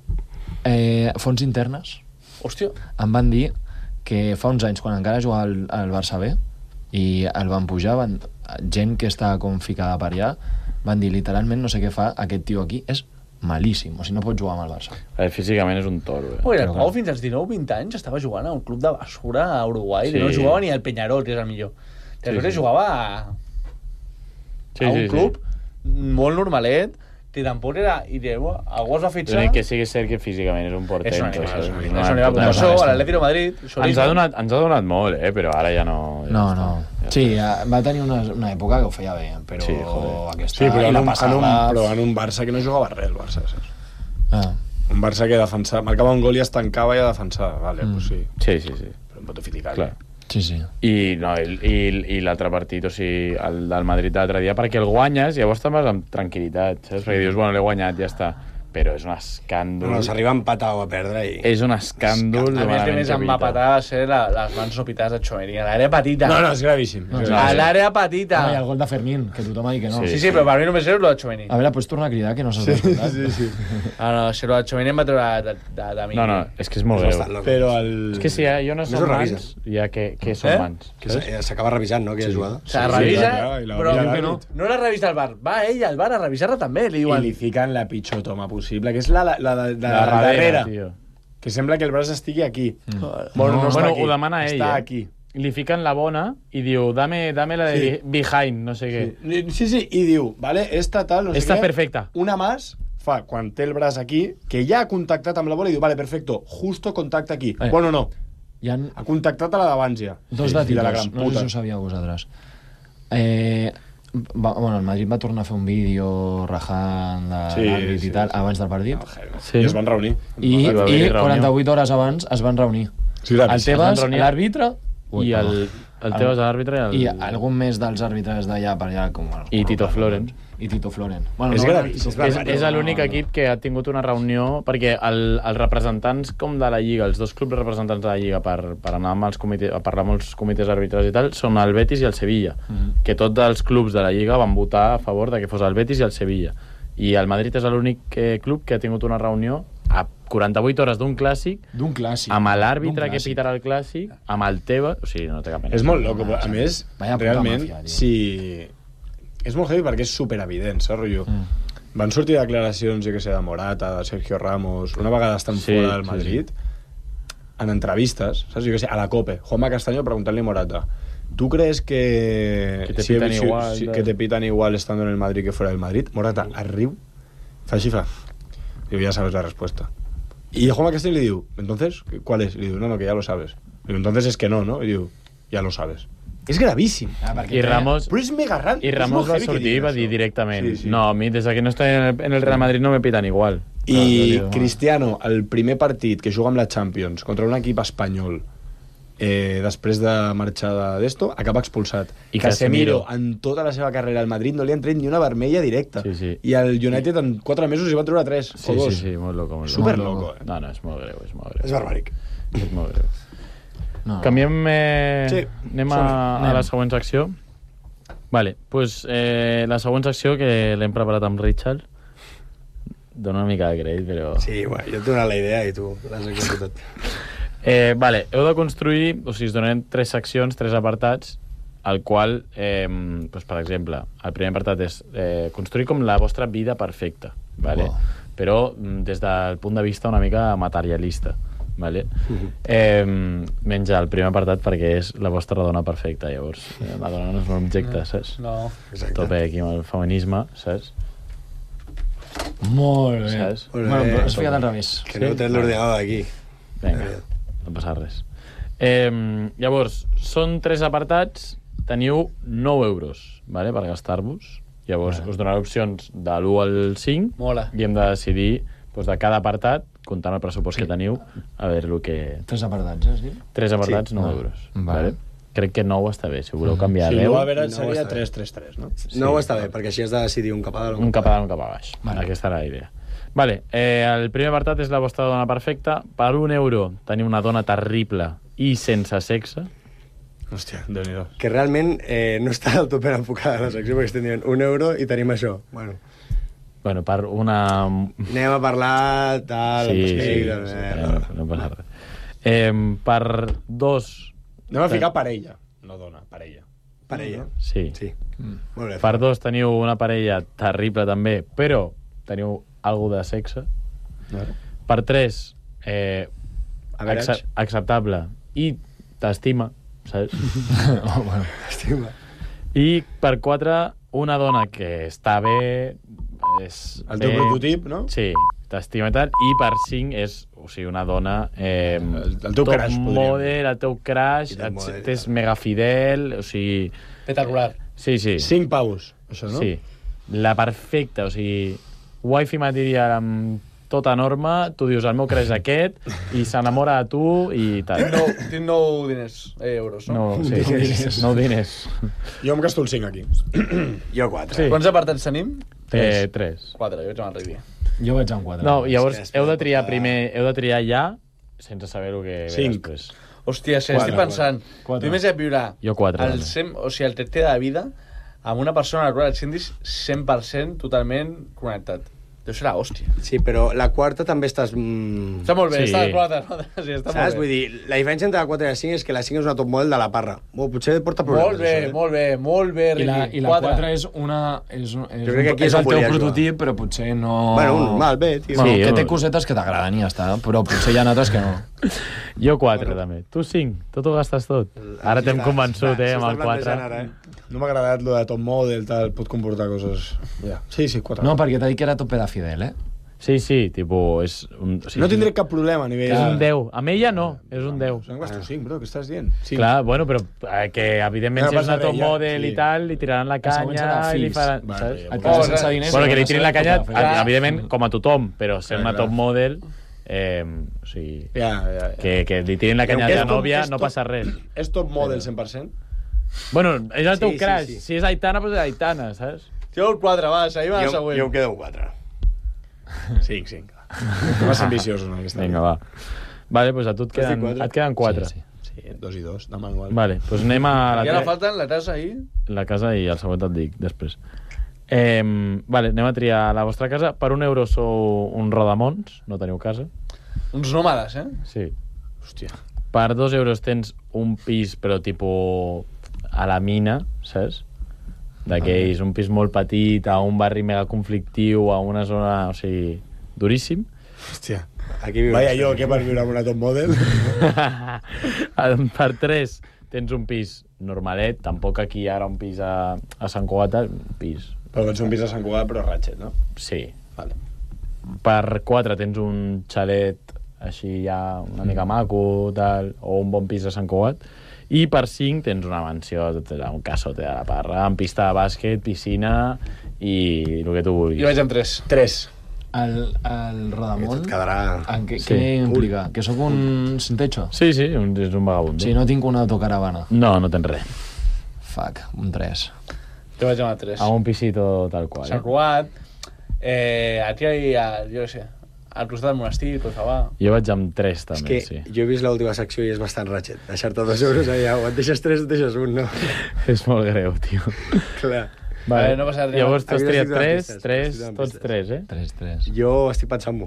Eh, fons internes Hòstia, em van dir que fa uns anys, quan encara jugava al, al Barça B, i el van pujar, van, gent que està com ficada per allà, van dir literalment no sé què fa aquest tio aquí, és malíssim, o sigui, no pot jugar amb el Barça. Eh, físicament és un toro, eh? Ui, el Però Pau clar. fins als dinou vint anys estava jugant a un club de basura a Uruguai, Sí. que no jugava ni al Peñarol, que és el millor. Després Sí, sí. jugava a, Sí, a un sí, sí. club molt normalet, que tampoc era... I de, bueno, algú es va fitxar... L'únic que sigui cert que físicament és un portent. És un això, animal, és és un una animal. puta Això, mare. a l'Atlético de Madrid... Ens ha, donat, ens ha donat molt, eh? Però ara ja no... Ja No, està. no. Sí, eh, va tenir una, una època que ho feia bé, però Sí, joder. aquesta... Sí, però i en, la un, en passada... un, però en un Barça que no jugava res, el Barça, saps? Ah. Un Barça que defensava, marcava un gol i es tancava i ja defensava, vale, Mm. pues sí. Sí, sí, sí. Però un poco criticar. Clar. Sí, sí. I, no, i, i, i l'altre partit, o sigui, el del Madrid l'altre dia, perquè el guanyes, llavors te'n vas amb tranquil·litat, saps? Perquè dius, bueno, l'he guanyat, ja està. Però és un escàndol. No, s'arriba a empatar o a perdre i... És un escàndol. A més, que més em va patar va ser la, les mans no pitades de Tchouaméni. A l'àrea petita. No, no, és gravíssim. No, és no, A gravíssim. l'àrea petita. No, i el gol de Fermín, que tothom ha dit que no. Sí, sí, però per mi només és el de Tchouaméni. A veure, pots tornar a cridar, que no s'ha escoltat. Sí, sí. Ah, no, si el de Tchouaméni em va treure de, de, de mi. No, no, és que és molt És greu. bastant loco. Però el... És que si ja, jo no Més som ho mans, revisa. ja que, que són Eh? mans. Que s'ha- s'acaba revisant, no, aquella jugada? O sigui, Sí, revisa, clar, i la però mira que no. l'àrbit. No la revisa el bar. Va ell al bar a revisar-la també. Li I diuen... li fiquen la pitjor toma possible, que és la, la, la, la, De la darrere. tio. Que sembla que el braç estigui aquí. Mm. Bueno, no, No, està bueno, aquí. ho demana ell, Està eh? aquí. Li fiquen la bona i diu, dame, dame la de Sí. behind, no sé què. Sí, sí, sí, i diu, vale, esta tal, no sé Esta què. perfecta. Una más fa, quan té el braç aquí, que ja ha contactat amb la bola i diu, vale, perfecto, justo contacta aquí. Eh. Bueno, no, Hi ha ha contactat a la d'abans ja. dos Sí, datitos, fill de la gran no sé puta. si ho sabíeu vosaltres. Eh, va, bueno, el Madrid va tornar a fer un vídeo rajant de Sí, l'àrbit sí, i tal, sí. abans del partit. Sí. I es van reunir. I, va haver i reunió. quaranta-vuit hores abans es van reunir. Sí, El gravíssim. Tebas, Es van reunir. l'àrbitre I el, el Tebas de l'àrbitre i el... i algun més dels àrbitres d'allà per allà com els I Tito col·loquen, Floren. doncs. I Tito Floren. Bueno, És no, gravíssim, Tito és Floren, És, és no, l'únic no, no. equip que ha tingut una reunió perquè el, els representants com de la Lliga, els dos clubs representants de la Lliga per, per anar amb els comitès, a parlar amb els comitès arbitrals i tal, són el Betis i el Sevilla, Mhm. que tots els clubs de la Lliga van votar a favor de que fos el Betis i el Sevilla. I el Madrid és l'únic eh, club que ha tingut una reunió a quaranta-vuit hores d'un clàssic D'un clàssic. amb l'àrbitre D'un que clàssic. pitarà el clàssic, amb el Tebas... O sigui, no té cap mena. És molt loco, però a més, Vaya puta realment, màfia, tio. si... És molt heavy perquè és superevident, saps, rotllo? Mm. Van sortir declaracions, jo que sé, de Morata, de Sergio Ramos, una vegada estan Sí, fora del sí, Madrid, en entrevistes, saps, jo que sé, a la COPE, Juanma Castaño preguntant-li a Morata, ¿tú crees que, Que te si- pitan si- igual, si- tal? que te pitan igual estando en el Madrid que fuera del Madrid? Morata, arriba, fa així, fa. Diu, ya sabes la respuesta. Y Juanma Castaño le diu, entonces, ¿cuál es? Y diu, no, no, que ya lo sabes. Diu, entonces es que no, ¿no? Y diu, ya lo sabes. És gravíssim. Ah, perquè I té- Ramos... Però és mega ran. I és Ramos molt va heavy que sortir i diguin va dir això. directament Sí, sí. no, a mi des que no estoy en el, en el Real Madrid no me pitan igual. I No, no, no. Cristiano, el primer partit que juga amb la Champions contra un equip espanyol eh, després de marxar d'esto, acaba expulsat. I Casemiro, Casemiro. en tota la seva carrera al Madrid, no li han tret ni una vermella directa. Sí, sí. I el United en quatre mesos hi van treure tres Sí, o dos. sí, sí, molt loco. Molt Super loco. loco, eh? No, no, és molt greu, és molt greu. És barbàric. És molt greu. No, no. Canviem... Eh... Sí, anem a, som-hi. a la següent secció. Vale, pues, eh, la següent secció que l'hem preparat amb Richard. Dóna una mica de crèdit, però... Sí, bueno, jo t'he donat la idea i tu l'has executat. Eh, vale, heu de construir, o sigui, us donarem tres seccions, tres apartats, al qual, eh, doncs, per exemple, el primer apartat és eh, construir com la vostra vida perfecta, vale? Wow. Però mm, des del punt de vista una mica materialista. Vale? eh, menys el primer apartat perquè és la vostra dona perfecta, llavors eh, la dona no és un objecte, saps? No. Exacte. Tope aquí amb el feminisme, saps? Molt bé. Saps? Molt Bueno, bé. però has ficat al revés. Que no tens l'ordinador d'aquí. Vinga, no passa res. Eh, llavors, són tres apartats, teniu nou euros, vale, per gastar-vos. Llavors, us donaré opcions de l'u al cinc Mola. i hem de decidir doncs, de cada apartat, comptant el pressupost sí. que teniu, a veure el que... Tres apartats, eh, has dit? Tres apartats, Sí. nou Ah, euros. vale. Vale? Crec que nou està bé. Si voleu canviar Si deu, no, a veure, no seria està bé. tres tres tres, no? No ho està bé, perquè així has de decidir un cap a dalt. un cap a dalt, un cap a baix. Vale. Vale. Aquesta era la idea. Vale, eh, el primer apartat és la vostra dona perfecta. Per un euro teniu una dona terrible i sense sexe. Hòstia, déu-n'hi-do. Que realment eh, no està del tot ben enfocada la secció, perquè estem dient un euro i tenim això. Bueno, Bueno, per una... anem a parlar, tal... Sí, amb sí, estic, sí, de sí, merda. no, no passa res. Eh, per dos... Anem a ficar parella. No dona, parella. Parella. Sí. Sí. Mm. Molt bé. Per dos teniu una parella terrible també, però teniu algo de sexe. Vale. Per tres, eh, Average. acce- acceptable i t'estima, saps? Oh, bueno. Estima. I per quatre, una dona que està bé... És El teu bé, prototip, no? Sí, t'estima i tal, i per cinc és, o sigui, una dona... Eh, el, el teu top crush, podríem model, el teu crush, et, és mega fidel, o sigui... Espectacular. Sí, sí. Cinc paus, això, no? Sí. La perfecta, o sigui... Wifi material amb tota norma, tu dius, el meu crush és aquest, i s'enamora de tu i tal. Tinc nou, tinc nou diners, eh, euros, no? No, sí, diners. Nou diners. Jo em gasto el cinc aquí. Jo quatre. Sí. Quants apartats tenim? Eh, tres. Quatre, jo vaig amb el Rivi. Jo vaig amb quatre. No, llavors heu de triar primer, heu de triar ja, sense saber el que ve Cinc. després. Hòstia, si Quatre, estic pensant, quatre. tu imagina't viure Jo quatre, el, també. cent, o sigui, el tracte de vida amb una persona a la qual et sentis cent per cent totalment connectat. Deu ser la hòstia. Sí, però la quarta també estàs... Mm... Està molt bé, Sí. està de quatre. No? Sí, està Saps? molt Vull bé. dir, la diferència entre la quatre i la cinc és que la cinc és una top model de la parra. Bueno, potser porta problemes. Molt bé, això, eh? molt bé, molt bé, I Rivi. la, i la quatre és una... És, un- és, Jo crec que un- aquí és és el on teu volia jugar. prototip, però potser no... Bueno, un normal, bé, tio. Bueno, Sí, que jo- té cosetes que t'agraden i ja està, però potser hi ha altres que no. Jo quatre, també. Tu cinc, tot ho gastes tot. Ara t'hem convençut, eh, amb el quatre. Ara, eh? No m'ha agradat lo de top model, tal, pot comportar coses... Ja. Sí, sí, quatre. No, perquè t'ha dit que era tope de fidel, eh? Sí, sí, tipus... És un, o sigui, No tindré cap problema a nivell... És un deu. Amb ella no, és un deu. Em gasto cinc, bro, què estàs dient? Cinc. Clar, bueno, però eh, que evidentment No si és passa una top res, ja, model sí. i tal, li tiraran la La següent canya serà i li fills. faran... Vale, saps? ja, Et quedes sense diners... Bueno, que li no tirin la sabeu canya, què fa. evidentment, com a tothom, però sent Clar, una clar. top model, eh, o sigui, Ja, ja, ja. que, que li tirin la canya És a la top- nòvia és no top- passa res. És top model cent per cent? Bueno, és el teu Sí, sí, crush. sí. Si és Aitana, doncs és Aitana, saps? Jo el quatre, va, seguim a la Jo, següent. jo em quedo un quatre. Cinc, cinc. Vas ambiciosos en aquesta. Vinga, va. Vale, doncs a tu et queden, quatre? et queden quatre. Sí, Sí, dos i dos, de manual. Vale, doncs anem a la, I ara tre- falten la casa ahir. la casa i el següent et dic després. Eh, vale, anem a triar la vostra casa. Per un euro sou un rodamons, no teniu casa. Uns nòmades, eh? Sí. Hòstia. Per dos euros tens un pis, però tipus a la mina, saps? D'aquells, un pis molt petit, a un barri mega conflictiu, a una zona, o sigui, duríssim. Hòstia. Aquí viuràs. Vaya jo, que per viure amb una top model. Per tres tens un pis normalet, tampoc aquí ara un pis a, a Sant Cugat, un pis... Però ets un pis a Sant Cugat, però ratxet, no? Sí. Vale. Per quatre tens un xalet així ja una mica maco, tal, o un bon pis a Sant Cugat. I per cinc tens una mansió, un casote de la parra, amb pista de bàsquet, piscina i el que tu vulguis. Jo vaig amb tres. Tres. El, el rodamón... Et quedarà... En què, Sí. què implica? Que sóc un sin techo? Sí, sí, un, és un vagabundo. O sigui, no tinc una autocaravana. No, no tens res. Fuck, un tres. Jo vaig amb el tres. A un pisito tal qual. Sant Eh? Cugat, eh, aquí hi ha, jo què sé, al costat del monestir, pues va. Jo vaig amb tres, És també, que sí. jo he vist l'última secció i és bastant ratxet. Deixar-te dos euros allà, o et deixes tres o et deixes un, no? És molt greu, tio. Clar. Vale, no passa res. Llavors tu has Aquí triat estic donant tres, pistes, tres, estic donant tots pistes. tres, eh? Tres, tres. Jo estic pensant-m'ho.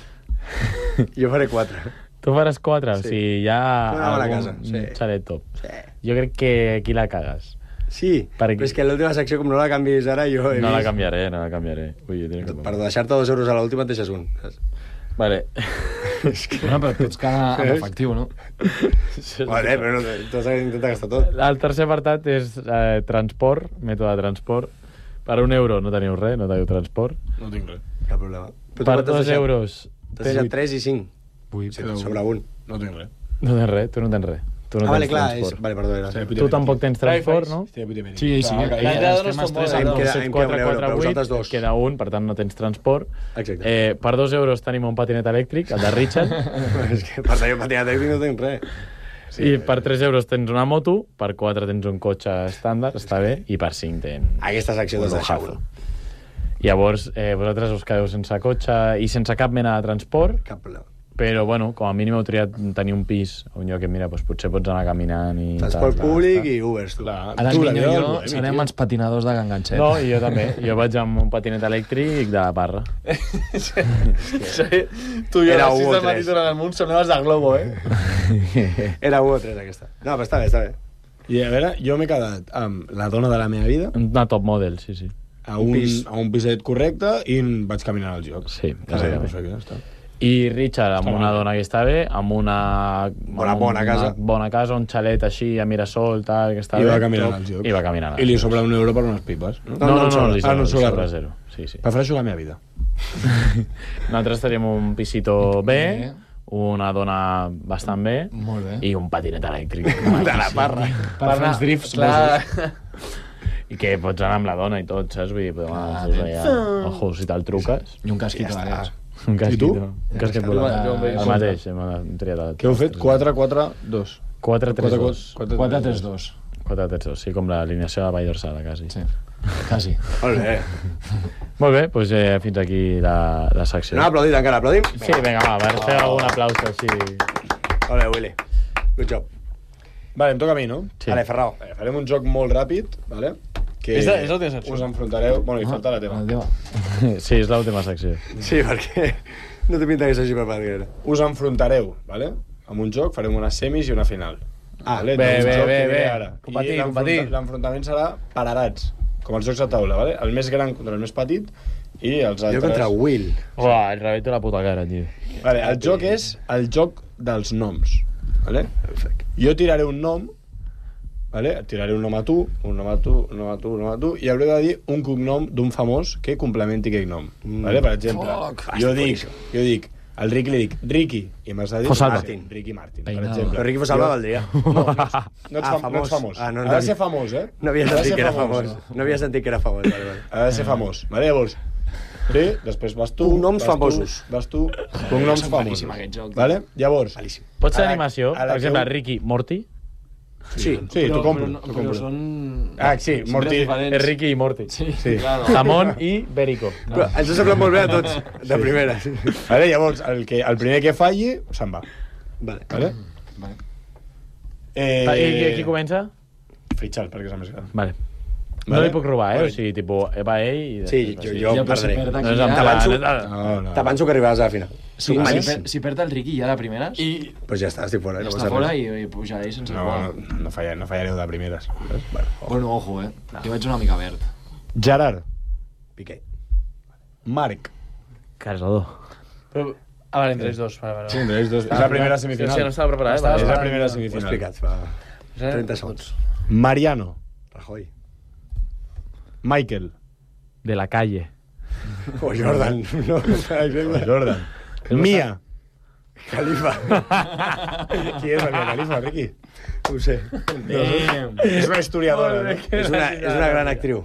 Jo faré quatre. Tu faràs quatre, Sí. o sigui, hi ha Una bona algun casa, sí. xalet top. Sí. Jo crec que aquí la cagues. Sí, Per però és que l'última secció, com no la canvis ara, jo he No la vist... canviaré, no la canviaré. Ui, jo tinc que... Per deixar-te dos euros a l'última et deixes un. saps? Vale. Bueno, però pots quedar amb efectiu, no? Vale, però no, tu has d'intentar gastar tot. El tercer apartat és eh, transport, mètode de transport. Per un euro no teniu res, no teniu transport. No tinc res. Cap problema. Però tu Per quant t'has dos deixat? euros... T'has deixat tres i cinc. Vuit, Sí, sobre un. No tinc res. No tens res, tu no tens res. Tu no Ah, vale, tens clar. És... transport. Vale, perdó. Era... Sí, Tu tampoc tens transport, no? Estic a puta mèrit. Sí, sí. Ah, eh, la idea estem no és els tres com amb molt, dos. eh? set, em quatre, queda un euro, quatre, però vuit, vosaltres dos. et queda un, per tant no tens transport. Exacte. Eh, per dos euros tenim un patinet elèctric, el de Richard, és que per tant, jo patinat tècnic no tinc res. i per tres euros tens una moto, per quatre tens un cotxe estàndard, està bé, i per cinc tens... Aquesta secció t'has un deixat lujazo. un. Llavors, eh, vosaltres us quedeu sense cotxe i sense cap mena de transport, Cap problema. però, bueno, com a mínim heu triat tenir un pis, un lloc que, mira, doncs potser pots anar caminant i... Transport tal, públic tal. i Ubers, tu. Clar. Ara Tu, el la Miño vida i del jo bohemi, serem tio. els patinadors de Ganganxet. No, i jo també. Jo vaig amb un patinet elèctric de la Parra. Sí, tu i jo Era a les sis u o del matí tres. tornant al munt semblem els de Globo, eh? Era un o tres, aquesta. No, però està bé, està bé. I a veure, jo m'he quedat amb la dona de la meva vida, Una top model, sí, sí. a Un un, pis. a un piset correcte, i em vaig caminant als jocs. Sí, Ah, bàsicament. perfecte, ja està. I Richard amb una dona que està bé, amb una... Bona, bona casa. Una bona casa, un xalet així, a Mirasol, tal, que està I bé. va caminant als llocs. I va caminant. I li sobra un euro per unes pipes. No, No, no, no, no, li ah, no sobra, sobra li sobra res. zero. Sí, sí. Prefereixo la meva vida. Nosaltres tenim un pisito bé, una dona bastant bé, Molt bé. i un patinet elèctric. De la parra. Per fer els drifts. Clar. I que pots anar amb la dona i tot, saps? Vull dir, podem anar Ah, ah, allà, ojo, si te'l truques. I un casquito Ja d'aquests. Un casquito. tu? Un casquet Jo volant. em veig. El mateix, hem triat el... Què heu fet? quatre quatre dos. quatre tres dos. quatre tres dos. quatre tres dos, sí, com l'alineació de la Vall d'Orsada, quasi. Sí, quasi. Molt bé. Molt bé, doncs eh, fins aquí la, la secció. No hem aplaudit encara, aplaudim? Sí, vinga, va, per fer algun aplauso així. Molt bé, Willy. Good job. Vale, em toca a mi, no? Sí. Vale, Ferrao. Vale, farem un joc molt ràpid, vale? Que És la- és l'última secció. us enfrontareu... Bueno, i falta la teva. El teva. Sí, és l'última secció. Sí, perquè no té pinta que s'hagi preparat gaire. Us enfrontareu, vale? Amb un joc farem unes semis i una final. Ah, vale? bé, Doncs un bé, joc bé, que diré bé. ara. Competir, I l'enfronta- competir. L'enfrontament serà per edats, com els jocs de taula, vale? El més gran contra el més petit i els altres... Jo contra Will. Uah, el rebento la puta cara, tio. Vale, el joc és el joc dels noms, vale? Jo tiraré un nom, vale? Et tiraré un nom a tu, un nom a tu, un nom a tu, un nom a tu, i hauré de dir un cognom d'un famós que complementi aquell nom. Mm. Vale? Per exemple, Fuck. jo dic, jo dic, al Ricky li dic, Ricky, i m'has de dir Fosalva. Martin. Ricky Martin, per Peinado. exemple. Però Ricky Fosalva valdria. No, no ets, no ets, Ah, fam no ets famós. famós. Ah, no, ha no de havia- ser famós, eh? No havia Ha de sentit ser que era famós. famós. No havia sentit que era famós. Vale, vale. Ha de ser famós. Vale, llavors, sí, després vas tu... Cognoms vas tu, famosos. Vas tu, cognoms És famosos. malíssim, aquest joc. Vale? Llavors, Malíssim. Pot ser A la- animació? a la Per exemple, que- Ricky Morty. Sí. sí, t'ho compro. Però, t'ho però compro. són... Ah, sí, són Morty. diferents. És Ricky i Morty. Sí, Sí. claro. Jamón i Berico. Però ens ha semblat molt bé a tots, de primeres. Vale, llavors, el, que, el primer que falli, se'n va. Vale. Vale? Vale. Eh, I qui, qui comença? Fitxal, perquè és el més gran. Vale. No Vale. li puc robar, eh? Vale. O sigui, tipus, va ell i... Sí, després jo, va jo Ja, però si perdré. perd No aquí és en ja... plan... T'avanço- No, no. T'avanço que arribaràs a la final. Si, Sí, si, per, si perd el Ricky ja de primeres, I... Pues ja està, estic fora. ja No està passa fora res. i, i pujaré sense No, jugar. no, no, falla, no fallareu de primeres. Bueno, ojo. Bueno, ojo, eh? Jo vaig una mica verd. Gerard, Piqué. Marc. Casador. Però, ah, vale, entre els dos. Vale, vale. Sí, entre ells dos. És la primera Sí, semifinal. sí, no estava preparat. És Vale, la vale. primera Ho he semifinal. explicat fa Ja, trenta segons. Mariano. Rajoy. Michael. De la calle. O Jordan. No, per exemple. Jordan. Mia. Khalifa. Qui és la Mia Khalifa, Riqui? No ho sé. És una historiadora, no? És una, és una gran actriu.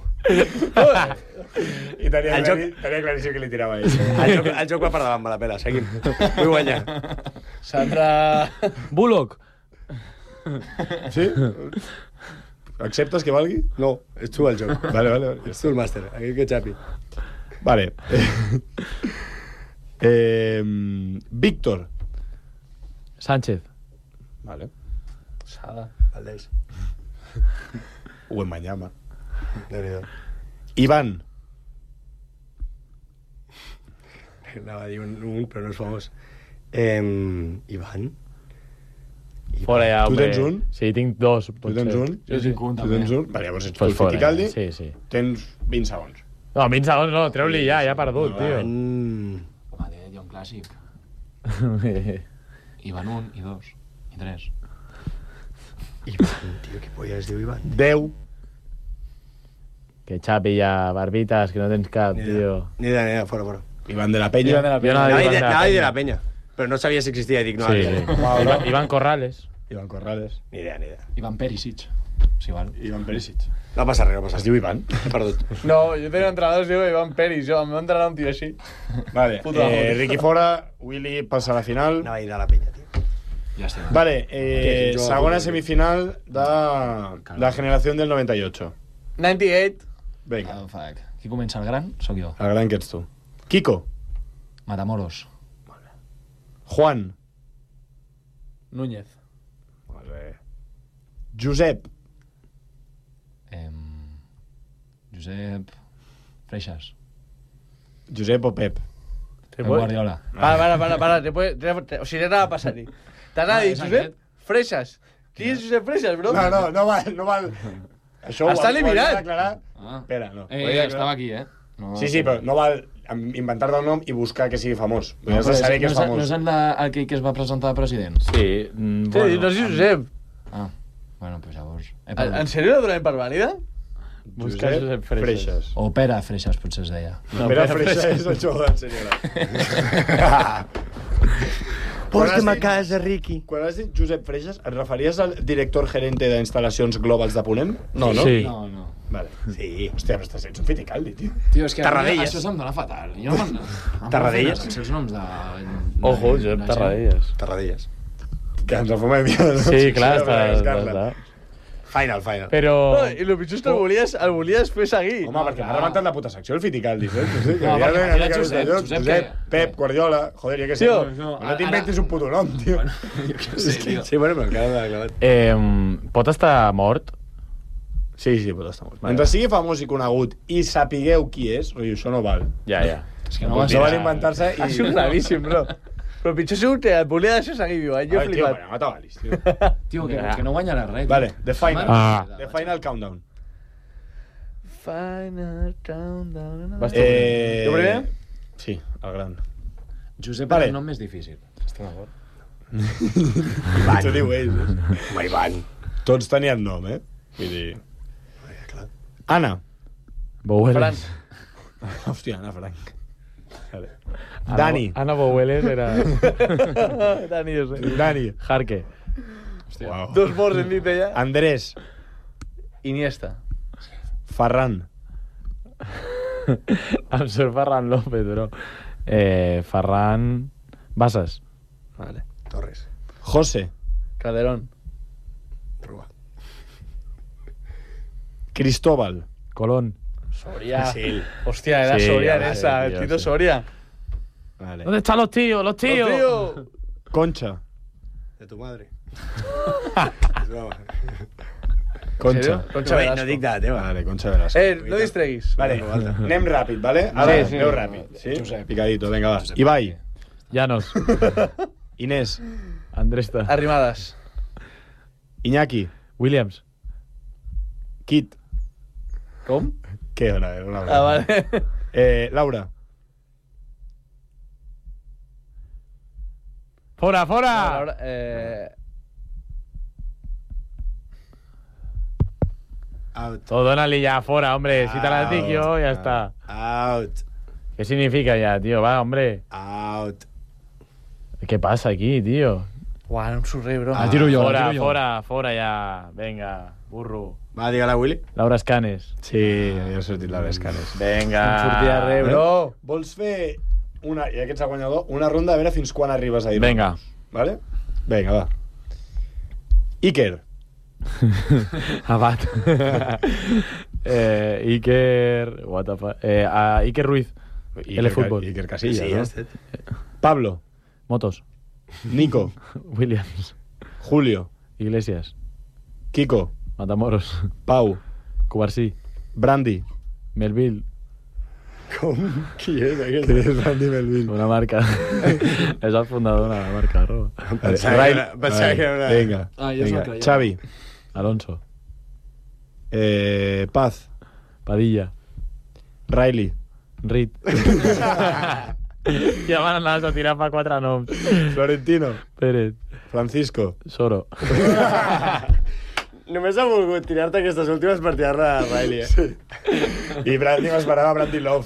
I tenia, El el joc- joc... tenia claríssim que li tirava a ell. El joc, el joc va per davant, me la pela. Seguim. Vull guanyar. Sandra... Bullock. Sí? Acceptes que valgui? No, és tu el joc. Vale, vale. vale. És tu el màster. Aquí que xapi. Vale. eh, Víctor. Sánchez. Vale. Sada. Valdés. Wembanyama. Déu-n'hi-do. Ivan. Anava a dir un, un però no és famós. Eh, Ivan? Fora ja, Tu hombre. tens un? Sí, tinc dos. Tu potser. tens un? Jo tinc un, Tu també. tens un? Vale, llavors ets tu Pues el fora, Fiticaldi. ja. Sí, sí. Tens vint segons. No, vint segons no, treu-li ja, ja ha perdut, No, tio. Mm. Home, té un clàssic. I van un, i dos, i tres. Ivan, tio, què polla es diu Ivan? Deu. Que xapi ja, barbites, que no tens cap, Ni idea, tio. ni idea, ni idea, fora, fora. Ivan de la Peña. Ivan de la Jo Peña. no Anava a Ivan dir de la anava a dir de Peña. la penya, però no sabia si existia i dic no. Sí, ni sí. idea. Ivan, Ivan Corrales. Ivan Corrales. Ni idea, ni idea. Ivan Perisic. Sí, val. Ivan Perisic. No passa res, no passa Es res. diu Ivan. He perdut. No, jo tenia un entrenador que es diu Ivan Peris. Jo, em va entrenar un tio així. Vale. Puto amo. Eh, Ricky fora, Willy passa a la final. Anava a dir de la penya, tio. Ja estem. Vale, eh, Que jo- segona semifinal de la generació del noventa y ocho. noventa y ocho. Vinga, Oh, fuck. Qui comença, el gran? Sóc jo. el gran que ets tu. Kiko. Matamoros. Juan. Núñez. Molt bé. Josep. Em... Josep... Freixas. Josep o Pep. Te Pep puedo- Guardiola. Para, para, para, para. Te puede, te, te, o sigui, t'anava a passar-hi. T'anava a dir, és Josep aquest? Freixas. Qui és Josep Freixas, bro? No, no, no val, no val. Això ho- Està ho he eliminat. d'aclarar. Ah. Espera, no. Eh, Ho he d'aclarar. estava aquí, eh? No, Sí, sí, però no val inventar-te un nom i buscar que sigui famós. No, Has de saber que és no, famós. no és el de, aquell que es va presentar de president? Sí, mm, Sí, bueno. no és Josep. Ah, bueno, pues llavors... He En, perdut. en sèrio la donem per vàlida? Busca Josep Freixas. O Pere Freixas, potser es deia. No, Pere Freixas és el jugador del senyora. Porta'm a casa, Riqui. Quan has dit Josep Freixas, et referies al director gerente d'instal·lacions globals de Ponent? No, no? Sí. No, no. Vale. Sí. Hòstia, però estàs ets un fiticaldi, tio. Tio, és que Tarradellas. això se'm dona fatal. Jo no me'n... Tarradellas. Els seus noms de... Ojo, Josep Tarradellas. Tarradellas. Que ens refumem ja. No? Sí, clar, Sí, està... per està, buscar-la. està. Final, final. Però... No, I el pitjor és que el volies, el volies fer seguir. Home, perquè m'ha rebentat la puta secció, el fiticaldi, saps? No sé, que No, ja perquè ve m'ha una dit mica Josep, més d'allò. Josep Josep, què? Pep, Guardiola, joder, jo què sé. Tio, No, no, no t'inventis un puto nom, tio. Jo què sé, tio. Sí, bueno, però encara no l'ha clavat. Eh, pot estar mort? Sí, sí, pot estar molt. Mentre sigui famós i conegut i sapigueu qui és, rotllo, això no val. Ja, ja. És que no No vas val inventar-se i... Ha sigut claríssim, bro. Però pitjor ha sigut que et volia deixar seguir viu, eh? Jo he Ai, tio, flipat. però no t'avalis, tio. Tio, que, que no guanyarà res. Vale, the final. Ah. The final countdown. Final countdown. Vas tu. Eh... Jo primer? Sí, el gran. Josep Vale. és el nom més difícil. Estic d'acord. Ivan. Tu diu ell. Home, Ivan. Tots tenien nom, eh? Vull dir... Anna. Boueles. Hòstia, Anna Frank. Vale. Ana- Dani. Ana Boueles era... Dani, jo sé. Dani. Jarque. Wow. Dos morts hem dit ella. Andrés. Iniesta. Ferran. Em surt Ferran López, bro. Eh, Ferran... Bassas. Vale. Torres. José. Calderón. Rua. Cristóbal. Colón. Soria. Sí. Hostia, era Sí, Soria en vale, esa. tío, El Tito sí. Soria. Vale. ¿Dónde están los tíos? ¡Los tíos! ¡Oh, tío! Concha. De tu madre. Concha. Concha No, Velasco. no dic de la teva. Vale, Concha Velasco. Eh, no distreguis. Vale, anem ràpid, vale? Ara, Sí, sí. aneu ràpid. Sí? Josep. Picadito, vinga, va. Ibai. Llanos. Inés. Andresta. Arrimadas. Iñaki. Williams. Kit. Com? Què, ona? Era una Ah, vale. Eh, Laura. ¡Fora, fora! Ahora, eh... Out. Todo dónale ya, fora, hombre. Si te la dic yo, ya está. Out. ¿Qué significa ya, tío? Va, hombre. Out. ¿Qué pasa aquí, tío? Uau, no em surt res, bro. Ah, tiro jo, Fora, tiro jo. fora, fora ya. Venga, burro. Va, digue-la, Willy. Laura Escanes. Sí, ja ha sortit Laura Escanes. Venga. No em sortia res, bro. Vols fer una, i aquest és el guanyador, una ronda a veure fins quan arribes a dir. Venga. Vale? Vinga, va. Iker. Abad. eh, Iker... What the fuck? Eh, a Iker Ruiz. Iker, L Fútbol. Iker Casillas, Sí, no? este. Pablo. Motos. Nico. Williams. Julio. Iglesias. Kiko. Matamoros. Pau. Cubarsí. Brandy. Melville. Com? Qui és aquest? Qui és Brandy Melville? Una marca. És el fundador de la marca de roba. Pensava que era- pensava que era una- Vinga, Ah, jo vinga. se'l creia. Xavi. Alonso. Eh, Paz. Padilla. Riley. Reed. Ja van anar a tirar fa quatre noms. Florentino. Pérez. Francisco. Soro. Només ha volgut tirar-te aquestes últimes per tirar-la a Riley, eh? Sí. I Brandy m'esperava Brandy Love.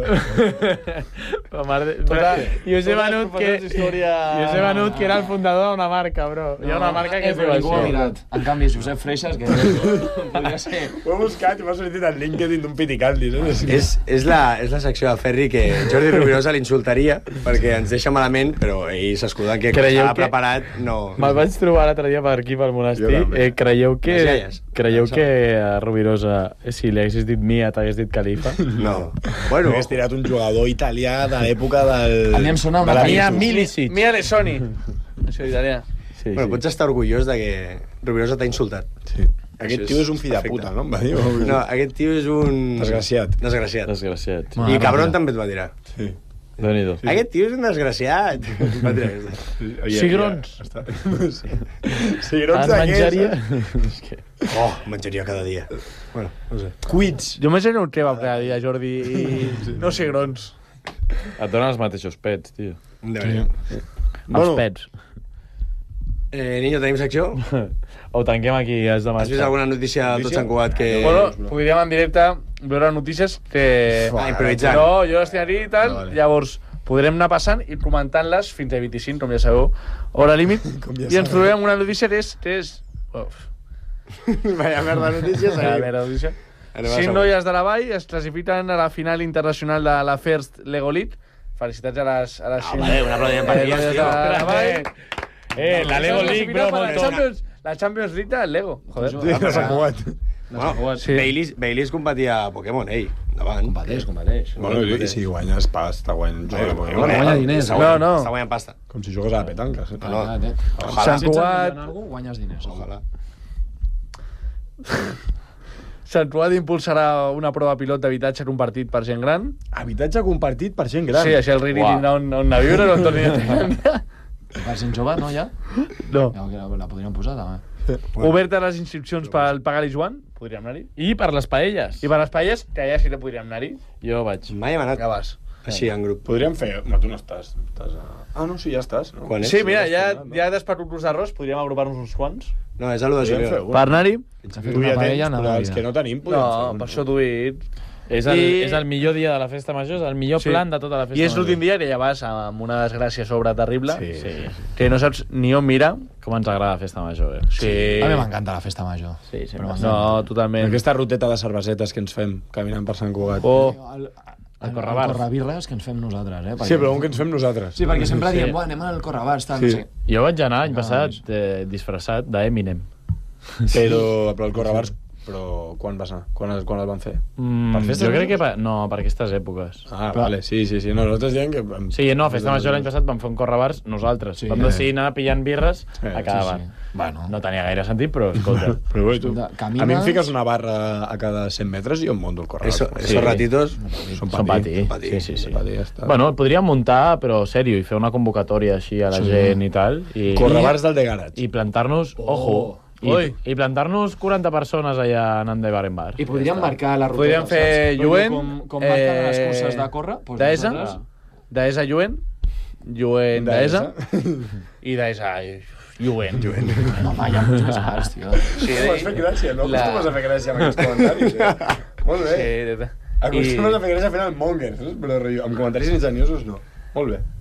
La mar de... Tota- Jo sé totes venut les que... professors d'història- Jo sé venut que era el fundador d'una marca, bro. Hi ha una marca que es diu Ningú ho ha això. mirat. En canvi, Josep Freixas, que podria ser... Ho he buscat i m'ha sortit el LinkedIn d'un piticaldi. No? És, és, la, és la secció del Ferri que Jordi Rovirosa l'insultaria perquè ens deixa malament, però ell s'escuda que Creieu estava que- preparat, no... Me'l vaig trobar l'altre dia per aquí, pel monestir. Jo també. Eh, creieu que... Les iaies. Creieu que a Rovirosa, eh, si li haguessis dit Mia, t'hagués dit Califa? No. Bueno, Hagués tirat un jugador italià de l'època del... A mi em sona una de la Mia Misu. Milicic. Mia Lesoni. Això italià. Sí, bueno, sí. pots estar orgullós de que Rovirosa t'ha insultat. Sí. Aquest Això tio és és un fill de perfecte. puta, no? Em va dir. No, aquest tio és un... Desgraciat. Desgraciat. Desgraciat. Bueno, I ara cabron mira. també et va tirar. Sí. Déu-n'hi-do. Aquest tio és un desgraciat. Va tirar aquesta. Cigrons. Ja, està. Cigrons En de què? menjaria... saps? És que... Oh, menjaria cada dia. Bueno, no sé. Quits. Jo menjaré un kebab cada dia, Jordi, i no sé grons. Et donen els mateixos pets, tio. Sí. Els pets. Eh, Niño, tenim secció? O tanquem aquí, has de marxar. Has vist alguna notícia de Tots Sant Cugat que... Bueno, podríem en directe veure notícies que... Ah, improvisant. No, jo les tinc aquí i tal, vale. Llavors podrem anar passant i comentant-les fins a vint-i-cinc, com ja sabeu, hora límit, ja i ens trobem amb una notícia que és... Que és... Uf. Vaya merda notícies. Vaya merda notícia. Cinc noies de la Vall es classifiquen a la final internacional de la First Lego League. Felicitats a les... A les ah, vale, un aplaudiment per elles, tio. La Vall. Eh, la Lego League, bro, la Champions, la Champions League del Lego. Joder. Sí, no s'ha jugat. Bueno, sí. Baileys, Baileys competia a Pokémon, ei. Endavant. Competeix, competeix. Bueno, i si guanyes pasta, guanyes... Eh, Pokémon. Guanya diners. No, no. Està guanyant pasta. Com si jugues a la petanca. Sí. No, no. Ojalà. Sant Cugat... Guanyes diners. Ojalà. Sant Cugat impulsarà una prova pilot d'habitatge en un partit per gent gran. Habitatge compartit per gent gran. Sí, així el Riri tindrà on, on anar a viure, no en torni a tenir. Per gent jove, no, ja? No. Ja, la, la podríem posar, també. Bueno. Obertes les inscripcions pel Pagali Joan, podríem anar-hi. I per les paelles. I per les paelles, que allà sí que podríem anar-hi. Jo vaig. Mai hem anat. Ja vas. Així, en grup. Podríem fer... No, tu no estàs. estàs a... Ah, no, sí, ja estàs. No? Quan és? Sí, mira, ja, ja després d'un grup d'arròs podríem agrupar-nos uns quants. No, és a l'u de juliol. Per anar-hi. Tu ja tens, però els que no tenim podem No, fer. per això t'ho he dit. És el, I- és el millor dia de la festa major, és el millor Sí. plan de tota la festa I és major. l'últim dia que ja vas amb una desgràcia sobre terrible. Sí, sí. Que no saps ni on mirar. Com ens agrada la festa major, eh? Sí. A mi m'encanta la festa major. Sí, sí. Però No, totalment. Aquesta ruteta de cervesetes que ens fem caminant per Sant Cugat. Oh, El, el, el Correbars. correbirres que ens fem nosaltres, eh? Sí, però un que ens fem nosaltres. Sí, perquè sempre Sí. diem, bueno, anem al correbars, tal, Sí. no sé. Jo vaig anar l'any Ah, passat eh, disfressat d'Eminem. Però, però el Correbars... Però quan vas anar? Quan, el- quan el van fer? Mm, Per festes jo crec que... majors? Per, no, per aquestes èpoques. Ah, vale, sí, sí, sí. No, nosaltres diem que... Sí, no, a festa major l'any passat vam fer un correbars nosaltres. Sí. Vam decidir anar pillant birres Sí, a cada sí, bar. sí. Bueno. No tenia gaire sentit, però escolta. Però bé, tu... Escolta, A camines- mi em fiques una barra a cada cent metres i jo em monto el Correbars. Eso, esos ratitos... Són Són patí. patí. Sí, sí, sí. Patí, ja està. Bueno, el podríem muntar, però sèrio, i fer una convocatòria així a la Sí. gent i tal. I, Correbars del de Garage. I plantar-nos, ojo, i, Oi. i plantar-nos quaranta persones allà anant de bar en bar. I podríem marcar la ruteta, podríem fer saps? lluent. Com, com marquen eh, les curses de córrer, doncs Daesa. nosaltres- Daesa Lluent. Lluent Daesa. Daesa. I Daesa Lluent. No, home, hi ha molts més bars, tio. Sí, M'has fet gràcia, no La- acostumes a fer gràcia amb aquests comentaris. Eh? Molt bé. Sí, de- de- Acostumes I- a fer gràcia fent el monger, saps? Però rotllo, amb comentaris engenyosos no. Molt bé.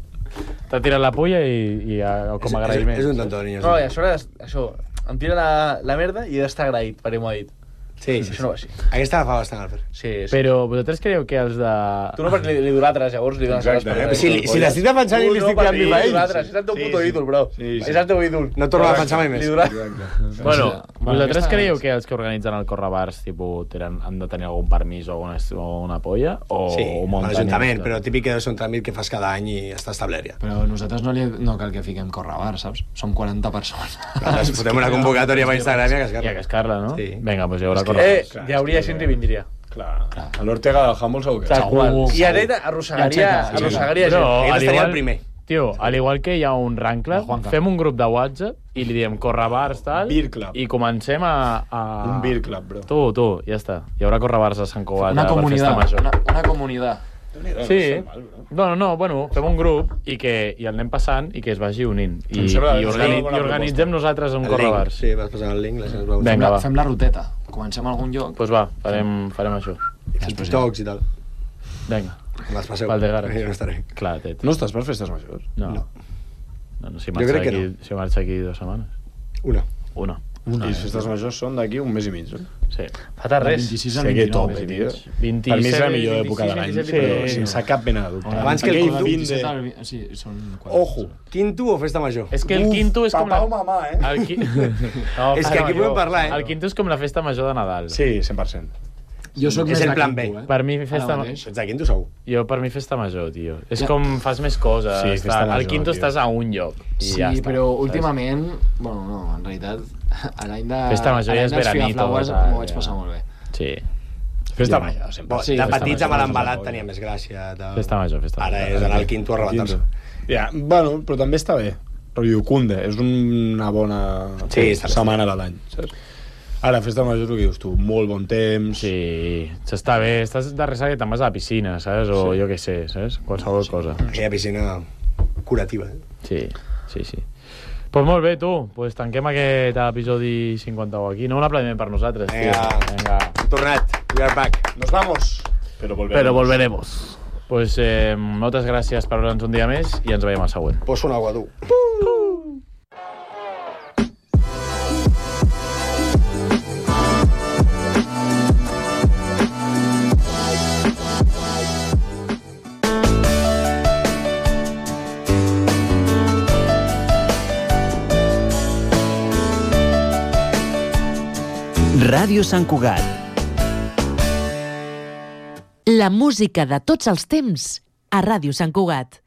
T'ha tirat la pulla i, i a, com a És, agraïment. és un tonto, niños. No, i a sobre, això, em tira la, la merda i he d'estar agraït, perquè m'ho ha dit. Sí, sí, Això no va així. Aquesta la fa bastant, Alfred. Sí, sí. Però vosaltres creieu que els de... Tu no perquè li, li idoratres, llavors li dones Exacte, les eh? paraules. Si, si l'estic defensant i li estic tirant mi mi ell. ell... És el teu Sí, puto sí. ídol, bro. Sí, sí. És el teu ídol. No torno a defensar mai més. Li idolà- Exacte. Bueno, Bueno, vosaltres aquesta creieu és- que els que organitzen el correbars tipus, tenen, han de tenir algun permís o una, o una polla? O, Sí, o amb munten l'Ajuntament, i- però típic que és un tràmit que fas cada any i està establert ja. Però nosaltres no, li, no cal que fiquem correbar, saps? Som quaranta persones. Nosaltres fotem una convocatòria per Instagram i a I a cascar-la. cascar-la, no? Sí. Vinga, doncs hi haurà Eh, correbars. hi hauria gent que vindria. Clar. A l'Ortega del Humble segur que... Tal qual. Segur, I segur. Areta arrossegaria, Ja aixeca, arrossegaria Però, gent. Ell al estaria igual, el primer. tio, al igual que hi ha un Rancla, El Juanca. fem un grup de WhatsApp i li diem correbars, tal, Beer Club. i comencem a... a... Un beer club, bro. Tu, tu, ja està. Hi haurà correbars a Sant Cugat Una per festa comunitat, major. una, una comunitat. Sí, no, no, no, bueno, fem un grup i que i el anem passant i que es vagi unint. I, Em sembla- i, em organi sembla una i organitzem nosaltres un El link, correbars. sí, vas passant el link, la gent es va Vinga, Fem, la, va. fem la ruteta. Comencem a algun lloc. Doncs pues va, farem, farem això. I fem TikToks i tal. Vinga, Les passeu. pel de Garage. Jo no estaré. Clar, tet. No estàs per festes majors? No. No. No, no, si Jo marxa crec que aquí, no. si marxa aquí dues setmanes. Una. Una. Una, I les festes majors són d'aquí un mes i mig, no? Sí. Falta res. vint-i-sis Sí, al que vint-i-nou. tope, tio. vint-i-set, Per mi és la millor vint-i-sis, època de l'any, vint-i-set, però sí. sense cap mena de dubte. Abans que el Aquell Quinto. vint vint-i-set de... al... Sí, són quatre. Ojo. Quinto o festa major? És que el Uf, quinto és com papà la... o mamà, eh? El qui... no, És que aquí podem parlar, eh? El quinto és com la festa major de Nadal. Sí, cent per cent. Jo soc És més el de plan quinto, B. eh? Per mi festa... Ara mateix. Ets de quinto segur. Jo, per mi, festa major, tio. És Ja. com fas més coses. Sí, està... festa major, Al quinto tio. estàs a un lloc. I Sí, ja està, però saps? últimament... Bueno, no, en realitat, a l'any de... Festa major a ja l'any és dels veranito, Figaflaues tal, m'ho vaig ja. passar molt bé. Sí. Festa major, sempre. Bo, Sí, de festa petits major, amb festa l'embalat major. tenia més gràcia. Tal. Festa major, festa Ara major. és anar al quinto a arrebatar-se. Ja, bueno, però també està bé. Rotllo Cunde, és una bona Sí, està bé. setmana de l'any, saps? Ara, festa major, el que dius tu, molt bon temps... Sí, s'està bé. Estàs de ressaca i te'n vas a la piscina, saps? O Sí. jo què sé, saps? Qualsevol cosa. Aquella piscina curativa. Eh? Sí, sí, sí. Pues molt bé, tu. Pues tanquem aquest episodi cinquanta-u aquí. No, un aplaudiment per nosaltres, tio. Vinga. Vinga. Hem tornat. We are back. Nos vamos. Pero volveremos. Pero volveremos. Pues eh, moltes gràcies per veure'ns un dia més i ens veiem al següent. Poso un agua, tu. Ràdio Sant Cugat. La música de tots els temps a Ràdio Sant Cugat.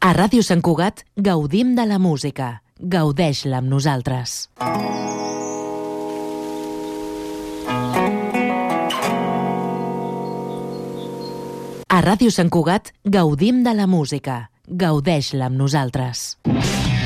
A Ràdio Sant Cugat gaudim de la música. Gaudeix-la amb nosaltres. A Ràdio Sant Cugat gaudim de la música. Gaudeix-la amb nosaltres.